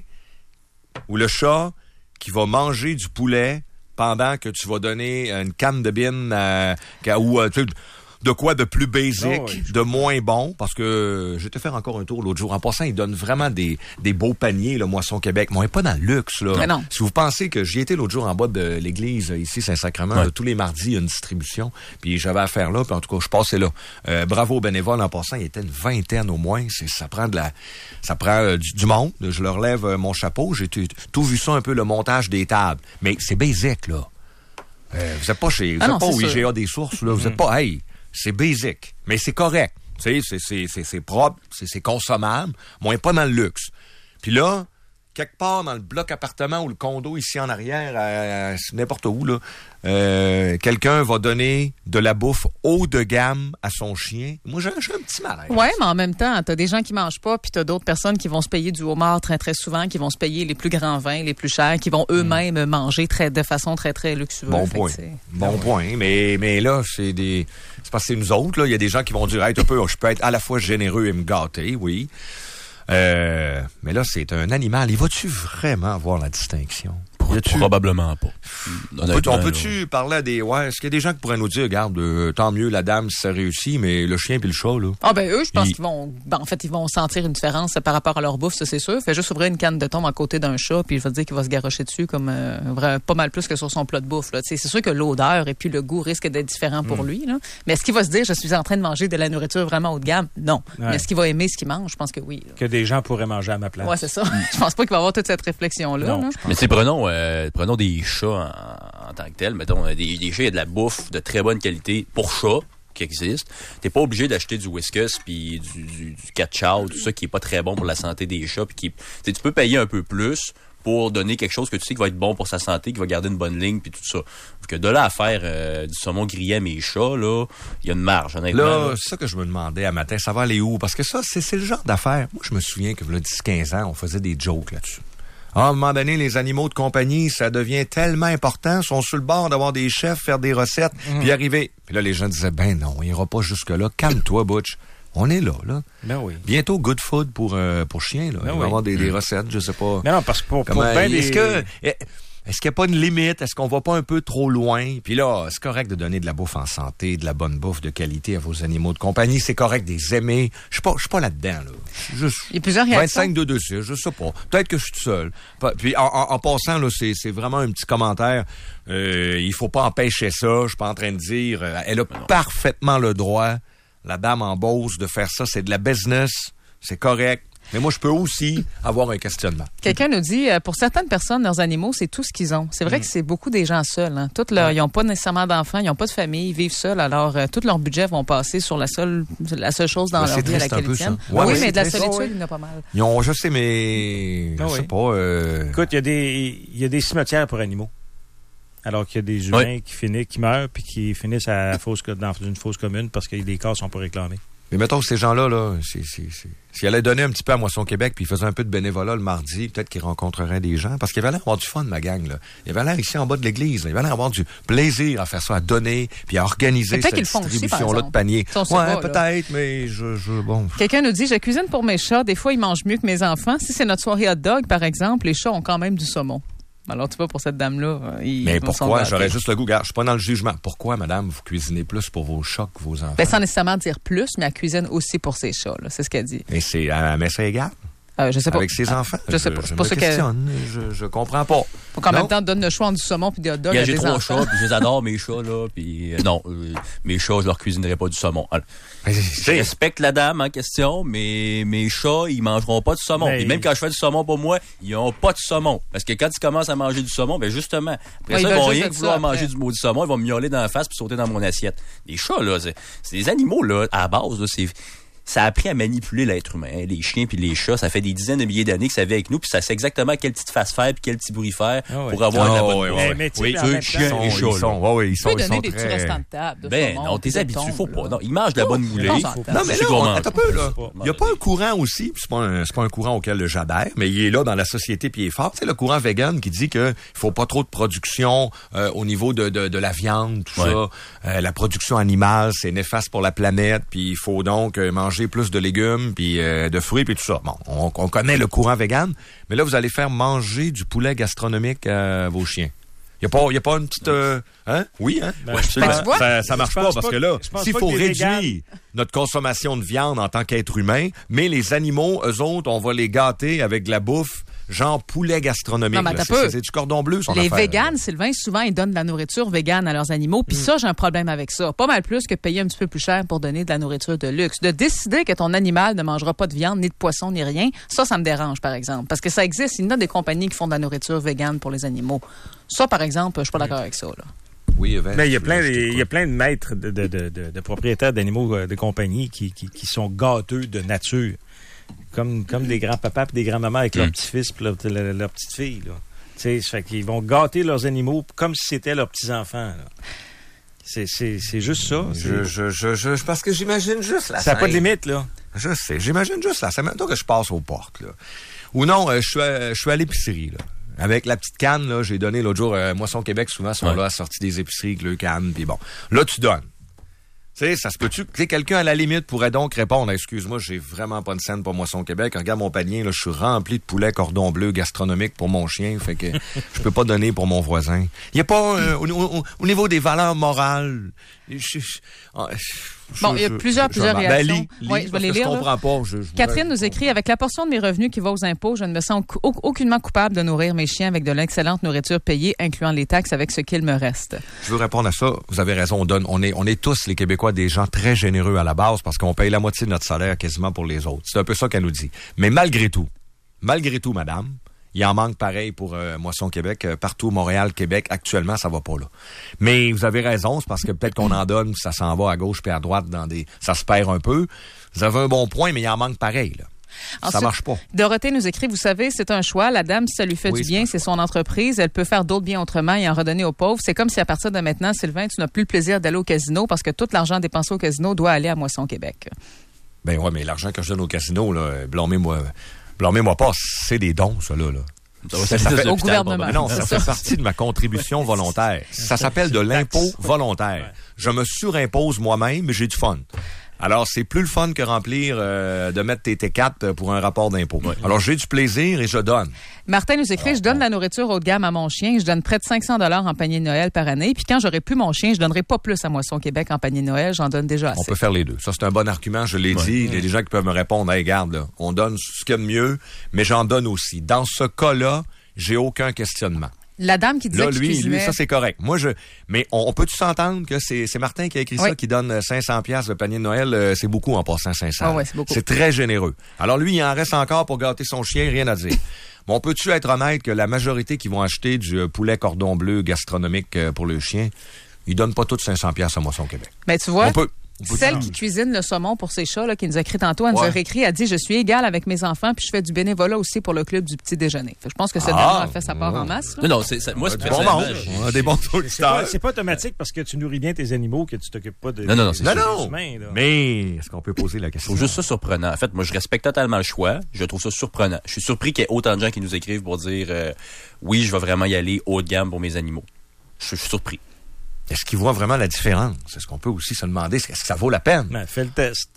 ou le chat qui va manger du poulet pendant que tu vas donner une canne de bine euh, ou euh, de quoi de plus basique, oh oui, de moins bon, parce que j'étais faire encore un tour l'autre jour. En passant, ils donnent vraiment des, des beaux paniers, là, Moisson Québec. Mais on n'est pas dans le luxe, là. Mais non. Si vous pensez que j'y étais l'autre jour en bas de l'église, ici, Saint-Sacrement, ouais. Tous les mardis, il y a une distribution, puis j'avais affaire là, puis en tout cas, je passais là. Euh, bravo aux bénévoles, en passant, il y était une vingtaine au moins. C'est, ça prend de la, ça prend euh, du, du monde. Je leur lève euh, mon chapeau. J'ai tout, tout vu ça un peu, le montage des tables. Mais c'est basic, là. Euh, vous n'êtes pas chez, vous ah êtes non, pas au I G A des sources, là. Vous n'êtes pas, hey, c'est basic, mais c'est correct. Tu sais, c'est, c'est, c'est, c'est propre, c'est, c'est consommable, mais on n'est pas dans le luxe. Puis là, quelque part dans le bloc appartement ou le condo ici en arrière, à, à, n'importe où, là, euh, quelqu'un va donner de la bouffe haut de gamme à son chien. Moi, j'ai, j'ai un petit malaise. Oui, mais en même temps, t'as des gens qui mangent pas, puis t'as d'autres personnes qui vont se payer du homard très, très souvent, qui vont se payer les plus grands vins, les plus chers, qui vont eux-mêmes mmh. manger très, de façon très, très luxueuse. Bon point. Bon ouais. point. Mais, mais là, c'est des... C'est parce que c'est nous autres, là. Il y a des gens qui vont dire, hey, un peu, je peux être à la fois généreux et me gâter, oui. Euh, mais là, c'est un animal. Il va-tu vraiment avoir la distinction? Probablement pas. On, peut, on peut-tu parler à des... Ouais, est-ce qu'il y a des gens qui pourraient nous dire, regarde, euh, tant mieux la dame si ça réussit, mais le chien puis le chat, là... Ah ben eux, je pense ils... qu'ils vont... Ben, en fait, ils vont sentir une différence par rapport à leur bouffe, ça c'est sûr. Fait juste ouvrir une canne de thon à côté d'un chat, puis je veux dire qu'il va se garrocher dessus comme euh, vrai, pas mal plus que sur son plat de bouffe. Là. C'est sûr que l'odeur et puis le goût risquent d'être différents pour mm. lui. Là. Mais est-ce qu'il va se dire, je suis en train de manger de la nourriture vraiment haut de gamme? Non. Ouais. Mais est-ce qu'il va aimer ce qu'il mange? Je pense que oui. Là. Que des gens pourraient manger à ma place. Ouais, c'est ça. Je pense pas qu'il va avoir toute cette réflexion-là. Là. Mais tu sais, prenons, euh, prenons des chats en, en tant que tel. Mettons, des, des chats, il y a de la bouffe de très bonne qualité pour chats qui existe. T'es pas obligé d'acheter du Whiskas puis du, du, du cat chow, tout ça qui est pas très bon pour la santé des chats. Puis qui, tu peux payer un peu plus pour donner quelque chose que tu sais qui va être bon pour sa santé, qui va garder une bonne ligne, puis tout ça. Donc, que de là à faire euh, du saumon grillé à mes chats, là, il y a une marge, honnêtement. Là, là. c'est ça que je me demandais à matin, ça va aller où? Parce que ça, c'est, c'est le genre d'affaire. Moi, je me souviens que, il y a dix quinze ans, on faisait des jokes là-dessus. À un moment donné, les animaux de compagnie, ça devient tellement important, ils sont sur le bord d'avoir des chefs, faire des recettes, mmh. puis arriver. Puis là, les gens disaient, ben non, il ira pas jusque-là. Calme-toi, Butch. On est là, là. Ben oui. Bientôt, good food pour, euh, pour chiens, là. Ben il va y oui. avoir des, des recettes, je sais pas. Mais non, parce que pour, Comment, pour ben est-ce des... que... Est-ce qu'il n'y a pas une limite? Est-ce qu'on va pas un peu trop loin? Puis là, c'est correct de donner de la bouffe en santé, de la bonne bouffe de qualité à vos animaux de compagnie. C'est correct de les aimer. Je suis pas, je suis pas là-dedans, là. Juste il y a plusieurs réactions. vingt-cinq deux deux six, je sais pas. Peut-être que je suis tout seul. Puis en, en, en passant, là, c'est, c'est vraiment un petit commentaire. Euh, il faut pas empêcher ça. Je suis pas en train de dire. Euh, elle a parfaitement le droit, la dame en Beauce, de faire ça. C'est de la business. C'est correct. Mais moi, je peux aussi avoir un questionnement. Quelqu'un nous dit, euh, pour certaines personnes, leurs animaux, c'est tout ce qu'ils ont. C'est vrai mmh. que c'est beaucoup des gens seuls. Hein. Toutes leur, ouais. Ils n'ont pas nécessairement d'enfants, ils n'ont pas de famille, ils vivent seuls. Alors, euh, tout leur budget vont passer sur la seule, la seule chose dans ouais, leur vie à laquelle ils tiennent. Ouais, oui, ouais, mais de la solitude, oh, ouais. il y en a pas mal. Ils ont, je sais, mais... Oh, je sais oui. pas... Euh... Écoute, il y a des, il y a des cimetières pour animaux. Alors qu'il y a des humains oui. qui finissent, qui meurent puis qui finissent à la fosse, dans une fosse commune parce que les corps sont pas réclamés. Mais mettons que ces gens-là, là, c'est, c'est, c'est... s'ils allaient donner un petit peu à Moisson Québec puis ils faisaient un peu de bénévolat le mardi, peut-être qu'ils rencontreraient des gens. Parce qu'il y avait l'air d'avoir du fun, ma gang, là. Il y avait l'air ici en bas de l'église, là. Il y avait l'air d'avoir du plaisir à faire ça, à donner puis à organiser cette distribution-là de panier. Ouais, pas, peut-être, là. mais je, je, bon. Quelqu'un nous dit, je cuisine pour mes chats. Des fois, ils mangent mieux que mes enfants. Si c'est notre soirée hot dog, par exemple, les chats ont quand même du saumon. Alors, tu vois, pour cette dame-là, ils Mais pourquoi? J'aurais juste le goût. Regarde, je suis pas dans le jugement. Pourquoi, madame, vous cuisinez plus pour vos chats que vos enfants? Ben, sans nécessairement dire plus, mais elle cuisine aussi pour ses chats, là. C'est ce qu'elle dit. Mais c'est à mais c'est égal? Euh, je sais pas. Avec ses ah, enfants? Je sais pas. Je, c'est je pas me ça questionne. Que... Je, je comprends pas. Faut qu'en non. même temps, donne le choix entre du saumon puis des hot dogs à j'ai des trois enfants. chats, puis je les adore, mes chats, là. Puis euh, non, euh, mes chats, je leur cuisinerai pas du saumon. Alors, je respecte la dame en question, mais mes chats, ils mangeront pas du saumon. Mais... Et même quand je fais du saumon pour moi, ils ont pas de saumon. Parce que quand ils commencent à manger du saumon, ben justement, après ouais, ça, ils vont rien que vouloir manger du maudit saumon, ils vont me miauler dans la face puis sauter dans mon assiette. Les chats, là, c'est, c'est des animaux, là, à la base, là, c'est... Ça a appris à manipuler l'être humain. Hein. Les chiens puis les chats, ça fait des dizaines de milliers d'années que ça vit avec nous, puis ça sait exactement quelle petite face faire puis quel petit bruit faire oh, pour avoir oh, la bonne oui, bouffe. oui, oui. Oui, oui, chiens et chats, ils sont, oh, oui, ils sont, tu peux ils donner sont des très... petits restants de table. De ben saumon, non, t'es habitué, faut pas. Là. Non, ils mangent de la bonne moulée. Non, mais là, attends un peu, là. Il n'y a pas un courant aussi, puis c'est pas un, c'est pas un courant auquel j'adhère, mais il est là dans la société puis il est fort. C'est le courant vegan qui dit que il faut pas trop de production euh, au niveau de, de, de la viande, tout ouais. ça. Euh, la production animale, c'est néfaste pour la planète, puis il faut donc euh, manger plus de légumes puis euh, de fruits puis tout ça. Bon, on, on connaît le courant vegan, mais là vous allez faire manger du poulet gastronomique à vos chiens. Il y a pas il y a pas une petite euh, hein Oui hein ben, ouais, ben, ça ça marche pas parce pas que là s'il faut réduire véganes... notre consommation de viande en tant qu'être humain, mais les animaux eux autres on va les gâter avec de la bouffe genre poulet gastronomique. Non, mais c'est, c'est, c'est du cordon bleu, son Les affaire. Les véganes, Sylvain, souvent, ils donnent de la nourriture végane à leurs animaux. Puis mm. ça, j'ai un problème avec ça. Pas mal plus que payer un petit peu plus cher pour donner de la nourriture de luxe. De décider que ton animal ne mangera pas de viande, ni de poisson, ni rien, ça, ça me dérange, par exemple. Parce que ça existe. Il y a des compagnies qui font de la nourriture végane pour les animaux. Ça, par exemple, je suis pas d'accord avec ça, là. Oui, Yves, mais il y a plein, de, il y a plein de maîtres de, de, de, de, de propriétaires d'animaux de compagnie qui, qui, qui sont gâteux de nature. Comme, comme des grands-papas et des grands-mamans avec mmh. leurs petits-fils et leur, leur, leur petite-fille. Tu sais, ça fait qu'ils vont gâter leurs animaux comme si c'était leurs petits-enfants. Là. C'est, c'est, c'est juste ça. C'est... Je, je, je, je, parce que j'imagine juste la Ça n'a pas de limite, là. Je sais, j'imagine juste la scène. Maintenant que je passe aux portes, là. Ou non, euh, je suis à, je suis à l'épicerie, là. Avec la petite canne, là, j'ai donné l'autre jour, euh, Moisson Québec, souvent, sont ouais. là, sortis des épiceries avec le canne, puis bon. Là, tu donnes. Tu sais, ça se peut-tu? Tu sais, quelqu'un à la limite pourrait donc répondre, excuse-moi, j'ai vraiment pas de scène pour Moisson Québec. Regarde mon panier, là, je suis rempli de poulet cordon bleu gastronomique pour mon chien, fait que je peux pas donner pour mon voisin. Il y a pas, euh, au, au, au niveau des valeurs morales, je, je, je, bon, il y a plusieurs, je, plusieurs je, réactions. Ben, lis, lis, oui, je vais les lire. Je comprends pas. Je, je Catherine nous écrit, avec la portion de mes revenus qui va aux impôts, je ne me sens aucunement coupable de nourrir mes chiens avec de l'excellente nourriture payée, incluant les taxes avec ce qu'il me reste. Je veux répondre à ça. Vous avez raison. On donne, on est, on est tous, les Québécois, des gens très généreux à la base parce qu'on paye la moitié de notre salaire quasiment pour les autres. C'est un peu ça qu'elle nous dit. Mais malgré tout, malgré tout, madame, il en manque pareil pour euh, Moisson Québec. Euh, partout, Montréal, Québec, actuellement, ça va pas là. Mais vous avez raison, c'est parce que peut-être qu'on en donne, ça s'en va à gauche puis à droite dans des... Ça se perd un peu. Vous avez un bon point, mais il en manque pareil, là. Ça Ensuite, marche pas. Dorothée nous écrit, vous savez, c'est un choix. La dame, si ça lui fait Oui, du bien, c'est son entreprise. Elle peut faire d'autres biens autrement et en redonner aux pauvres. C'est comme si à partir de maintenant, Sylvain, tu n'as plus le plaisir d'aller au casino parce que tout l'argent dépensé au casino doit aller à Moisson Québec. Ben ouais, mais l'argent que je donne au casino, là, blâmez-moi, blâmez-moi pas, c'est des dons, ça, là. là. Ça, ça fait, au gouvernement. Non, ça fait partie de ma contribution volontaire. Ça s'appelle de l'impôt volontaire. Je me surimpose moi-même, mais j'ai du fun. Alors, c'est plus le fun que remplir, euh, de mettre tes T quatre pour un rapport d'impôt. Ouais. Alors, j'ai du plaisir et je donne. Martin nous écrit, je donne la nourriture haut de gamme à mon chien. Je donne près de cinq cents dollars en panier de Noël par année. Puis quand j'aurai plus mon chien, je donnerai pas plus à Moisson Québec en panier de Noël. J'en donne déjà assez. On peut faire les deux. Ça, c'est un bon argument. Je l'ai ouais. dit. Il y a des gens qui peuvent me répondre, hey, regarde, là, on donne ce qu'il y a de mieux, mais j'en donne aussi. Dans ce cas-là, j'ai aucun questionnement. La dame qui disait là, lui, qu'il cuisinait... lui, ça, c'est correct. Moi, je, mais on, on peut-tu s'entendre que c'est, c'est Martin qui a écrit oui. ça, qui donne cinq cents piastres le panier de Noël, euh, c'est beaucoup en passant cinq cents. Oh ouais, c'est beaucoup. C'est très généreux. Alors lui, il en reste encore pour gâter son chien, rien à dire. Mais on peut-tu être honnête que la majorité qui vont acheter du poulet cordon bleu gastronomique pour le chien, ils donnent pas tous cinq cents piastres à Moisson Québec. Mais tu vois... On peut... Celle qui cuisine le saumon pour ses chats, là, qui nous a écrit tantôt, elle ouais. nous a réécrit, elle dit, je suis égale avec mes enfants, puis je fais du bénévolat aussi pour le club du petit déjeuner. Fait, je pense que cette ah, dame a fait sa part oh. en masse. Là. Non, non, c'est, ça, moi, c'est bon monde. On a des bons c'est pas, c'est pas automatique parce que tu nourris bien tes animaux que tu t'occupes pas de. Non, non, non, c'est non, sûr. non. Humains, mais est-ce qu'on peut poser la question? Je trouve juste ça surprenant. En fait, moi, je respecte totalement le choix. Je trouve ça surprenant. Je suis surpris qu'il y ait autant de gens qui nous écrivent pour dire, euh, oui, je vais vraiment y aller haut de gamme pour mes animaux. Je, je suis surpris. Est-ce qu'ils voient vraiment la différence? C'est ce qu'on peut aussi se demander. Est-ce que ça vaut la peine? Ben, fais le test.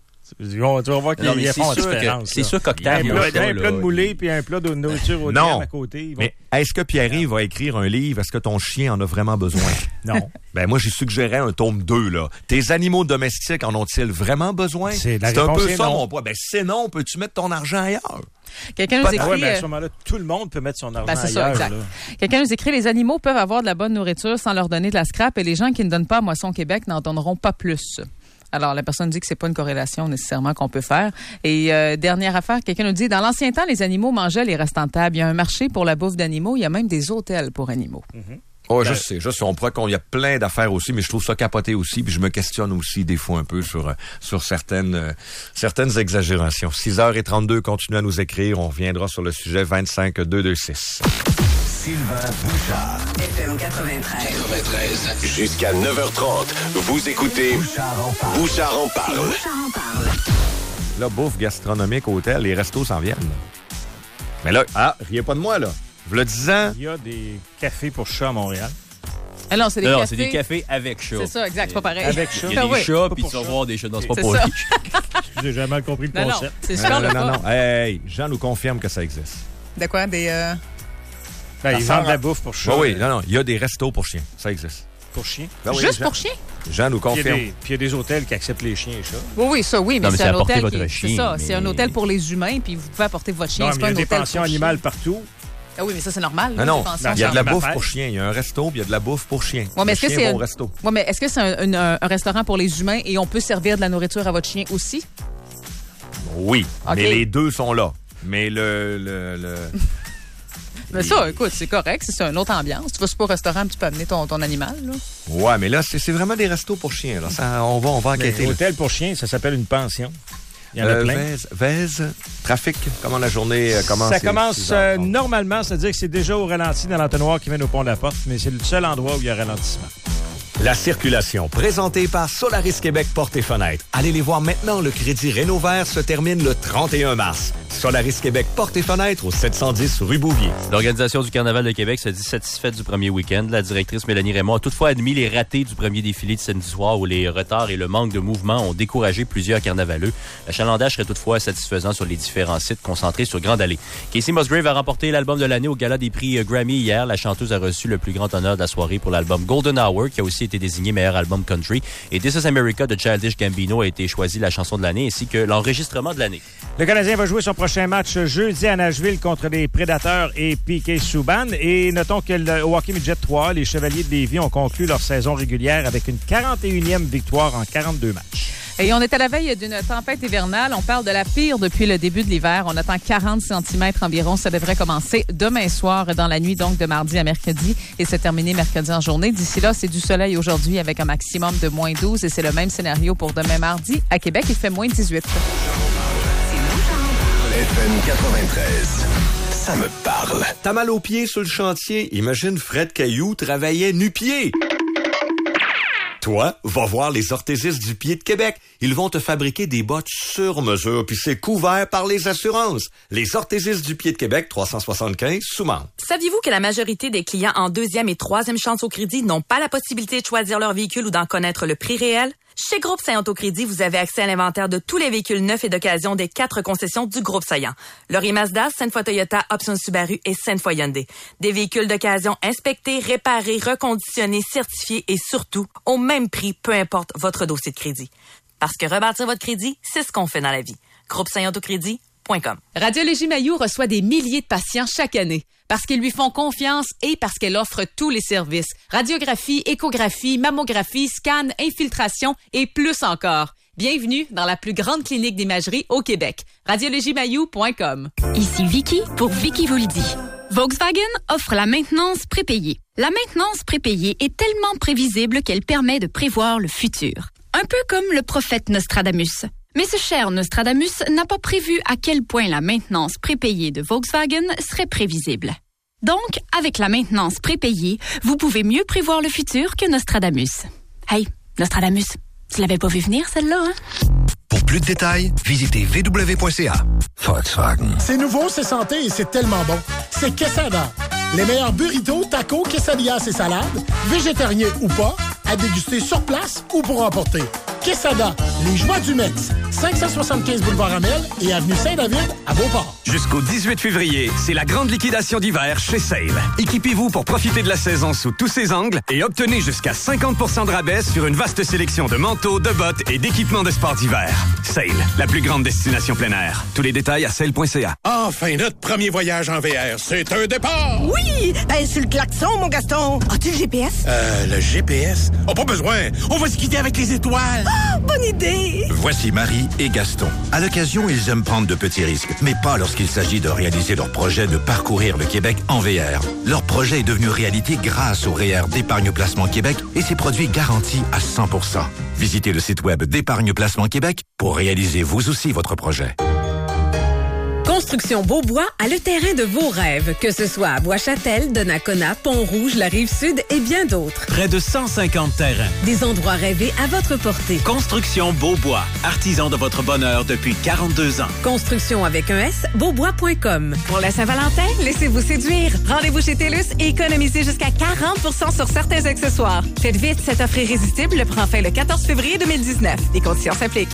Tu vas voir qu'il y a font la différence. C'est sûr qu'Octave... Il y a un plat, un plat de moulé puis un plat de nourriture au gamme à côté. Mais est-ce que Pierre-Yves va écrire un livre? Est-ce que ton chien en a vraiment besoin? Non. Ben moi, j'ai suggéré un tome deux, là. Tes animaux domestiques en ont-ils vraiment besoin? C'est, la c'est un peu est ça, non. mon poids. Ben sinon, peux-tu mettre ton argent ailleurs? Quelqu'un nous écrit... Ouais, ben à ce moment-là, tout le monde peut mettre son argent ben, c'est ailleurs. Ça, exact. Là. Quelqu'un nous écrit, les animaux peuvent avoir de la bonne nourriture sans leur donner de la scrap et les gens qui ne donnent pas à Moisson Québec n'en donneront pas plus. Alors, la personne dit que c'est pas une corrélation nécessairement qu'on peut faire. Et euh, dernière affaire, quelqu'un nous dit, dans l'ancien temps, les animaux mangeaient les restants de table. Il y a un marché pour la bouffe d'animaux. Il y a même des hôtels pour animaux. Mm-hmm. Oh, je sais, je sais. On pourrait qu'on y a plein d'affaires aussi, mais je trouve ça capoté aussi, puis je me questionne aussi des fois un peu sur sur certaines euh, certaines exagérations. six heures trente-deux, continuez à nous écrire. On reviendra sur le sujet vingt-cinq deux deux six. Sylvain Bouchard. F M quatre-vingt-treize. quatre-vingt-treize. Jusqu'à neuf heures trente, vous écoutez Bouchard en parle. Bouchard en parle. Bouchard en parle. Là, bouffe gastronomique, hôtel, les restos s'en viennent. Mais là, ah, riez pas de moi, là. Vous le disant. Il y a des cafés pour chats à Montréal. Ah non, c'est des, non, cafés... c'est des cafés avec chat. C'est ça, exact, c'est pas pareil. Avec chat. Il y a des oui. chats, puis tu vas voir des chats. Non, c'est pas c'est pour ça. les J'ai jamais mal compris le non, concept. Non, c'est super non, le non, fun. non, non. Hey, Jean nous confirme que ça existe. De quoi? Des... Euh... Ben, ils vendent de la bouffe pour chats. Ben oui, non, non. Il y a des restos pour chiens. Ça existe. Pour chiens? Ben oui, Juste Jean, pour chiens? Jean nous confirme. Puis il y a des hôtels qui acceptent les chiens et chats. Oui, oui, ça, oui, mais, non, mais c'est, c'est un hôtel votre qui... chien, C'est ça, mais... c'est un hôtel pour les humains, puis vous pouvez apporter votre chien. Non, c'est mais pas il y a un des hôtel pensions pour animales chiens. partout. Ah oui, mais ça, c'est normal. Non, là, non, pensions, il y a de la bouffe affaire. pour chiens. Il y a un resto, puis il y a de la bouffe pour chiens. Ouais, mais est-ce que c'est un un... resto. Ouais, mais est-ce que c'est un, un, un restaurant pour les humains et on peut servir de la nourriture à votre chien aussi? Oui, okay. mais les deux sont là. Mais le... le, le... Mais ça, écoute, c'est correct. C'est une autre ambiance. Tu vas super au restaurant, tu peux amener ton, ton animal. Là. Ouais, mais là, c'est, c'est vraiment des restos pour chiens. Là. Ça, on va, on va enquêter. L'hôtel pour chiens, ça s'appelle une pension. Il y en a euh, plein. Vèze, Vèze, trafic, comment la journée euh, commence? Ça commence euh, normalement, c'est-à-dire que c'est déjà au ralenti dans l'entonnoir qui mène au pont de la Porte, mais c'est le seul endroit où il y a ralentissement. La circulation, présentée par Solaris Québec Portes et Fenêtres. Allez les voir maintenant, le crédit Rénovert se termine le trente et un mars. Solaris Québec Portes et Fenêtres au sept cent dix rue Bouvier. L'Organisation du Carnaval de Québec se dit satisfaite du premier week-end. La directrice Mélanie Raymond a toutefois admis les ratés du premier défilé de samedi soir où les retards et le manque de mouvement ont découragé plusieurs carnavaleux. L'achalandage serait toutefois satisfaisant sur les différents sites concentrés sur Grande Allée. Casey Musgrave a remporté l'album de l'année au gala des prix Grammy hier. La chanteuse a reçu le plus grand honneur de la soirée pour l'album Golden Hour qui a aussi été désigné meilleur album country. Et This is America de Childish Gambino a été choisi la chanson de l'année ainsi que l'enregistrement de l'année. Le Canadien va jouer son prochain match jeudi à Nashville contre les Prédateurs et P K Subban. Et notons que le hockey midget trois, les Chevaliers de Lévis ont conclu leur saison régulière avec une quarante et unième victoire en quarante-deux matchs. Et on est à la veille d'une tempête hivernale. On parle de la pire depuis le début de l'hiver. On attend quarante centimètres environ. Ça devrait commencer demain soir dans la nuit, donc de mardi à mercredi et se terminer mercredi en journée. D'ici là, c'est du soleil aujourd'hui avec un maximum de moins douze et c'est le même scénario pour demain mardi. À Québec, il fait moins dix-huit. F M quatre-vingt-treize. Ça me parle. T'as mal aux pieds sur le chantier? Imagine Fred Caillou travaillait nu-pied. Toi, va voir les orthésistes du pied de Québec. Ils vont te fabriquer des bottes sur mesure, puis c'est couvert par les assurances. Les orthésistes du pied de Québec, trois cent soixante-quinze, Soumande. Saviez-vous que la majorité des clients en deuxième et troisième chance au crédit n'ont pas la possibilité de choisir leur véhicule ou d'en connaître le prix réel? Chez Groupe Saillant Autocrédit, vous avez accès à l'inventaire de tous les véhicules neufs et d'occasion des quatre concessions du Groupe Saillant. Laurier Mazda, Sainte-Foy Toyota, Option Subaru et Sainte-Foy Hyundai. Des véhicules d'occasion inspectés, réparés, reconditionnés, certifiés et surtout au même prix, peu importe votre dossier de crédit. Parce que rebâtir votre crédit, c'est ce qu'on fait dans la vie. Groupe Saillant Autocrédit. Radiologie Mailloux reçoit des milliers de patients chaque année parce qu'ils lui font confiance et parce qu'elle offre tous les services. Radiographie, échographie, mammographie, scan, infiltration et plus encore. Bienvenue dans la plus grande clinique d'imagerie au Québec. radiologie mailloux point com. Ici Vicky pour Vicky vous le dit. Volkswagen offre la maintenance prépayée. La maintenance prépayée est tellement prévisible qu'elle permet de prévoir le futur. Un peu comme le prophète Nostradamus. Mais ce cher Nostradamus n'a pas prévu à quel point la maintenance prépayée de Volkswagen serait prévisible. Donc, avec la maintenance prépayée, vous pouvez mieux prévoir le futur que Nostradamus. Hey, Nostradamus, tu l'avais pas vu venir, celle-là, hein? Pour plus de détails, visitez v w point c a. Volkswagen. C'est nouveau, c'est santé et c'est tellement bon. C'est Quesada. Les meilleurs burritos, tacos, quesadillas et salades, végétariens ou pas, à déguster sur place ou pour emporter. Quesada, les joies du Metz, cinq cent soixante-quinze boulevard Amel et avenue Saint-David à Beauport. Jusqu'au dix-huit février, c'est la grande liquidation d'hiver chez Sale. Équipez-vous pour profiter de la saison sous tous ses angles et obtenez jusqu'à cinquante pour cent de rabais sur une vaste sélection de manteaux, de bottes et d'équipements de sport d'hiver. Sale, la plus grande destination plein air. Tous les détails à sale point c a. Enfin, notre premier voyage en V R, c'est un départ! Oui! Ben, sur le klaxon, mon Gaston! As-tu le G P S? Euh, le G P S? Oh, pas besoin! On va se quitter avec les étoiles! Ah, bonne idée! Voici Marie et Gaston. À l'occasion, ils aiment prendre de petits risques, mais pas lorsqu'il s'agit de réaliser leur projet de parcourir le Québec en V R. Leur projet est devenu réalité grâce au R E E R d'Épargne Placement Québec et ses produits garantis à cent pour cent. Visitez le site web d'Épargne Placement Québec pour réaliser vous aussi votre projet. Construction Beaubois a le terrain de vos rêves, que ce soit à Bois-Châtel, Donnacona, Pont-Rouge, la Rive-Sud et bien d'autres. Près de cent cinquante terrains. Des endroits rêvés à votre portée. Construction Beaubois, artisan de votre bonheur depuis quarante-deux ans. Construction avec un S, beaubois point com. Pour la Saint-Valentin, laissez-vous séduire. Rendez-vous chez TELUS et économisez jusqu'à quarante pour cent sur certains accessoires. Faites vite, cette offre irrésistible prend fin le quatorze février deux mille dix-neuf. Les conditions s'appliquent.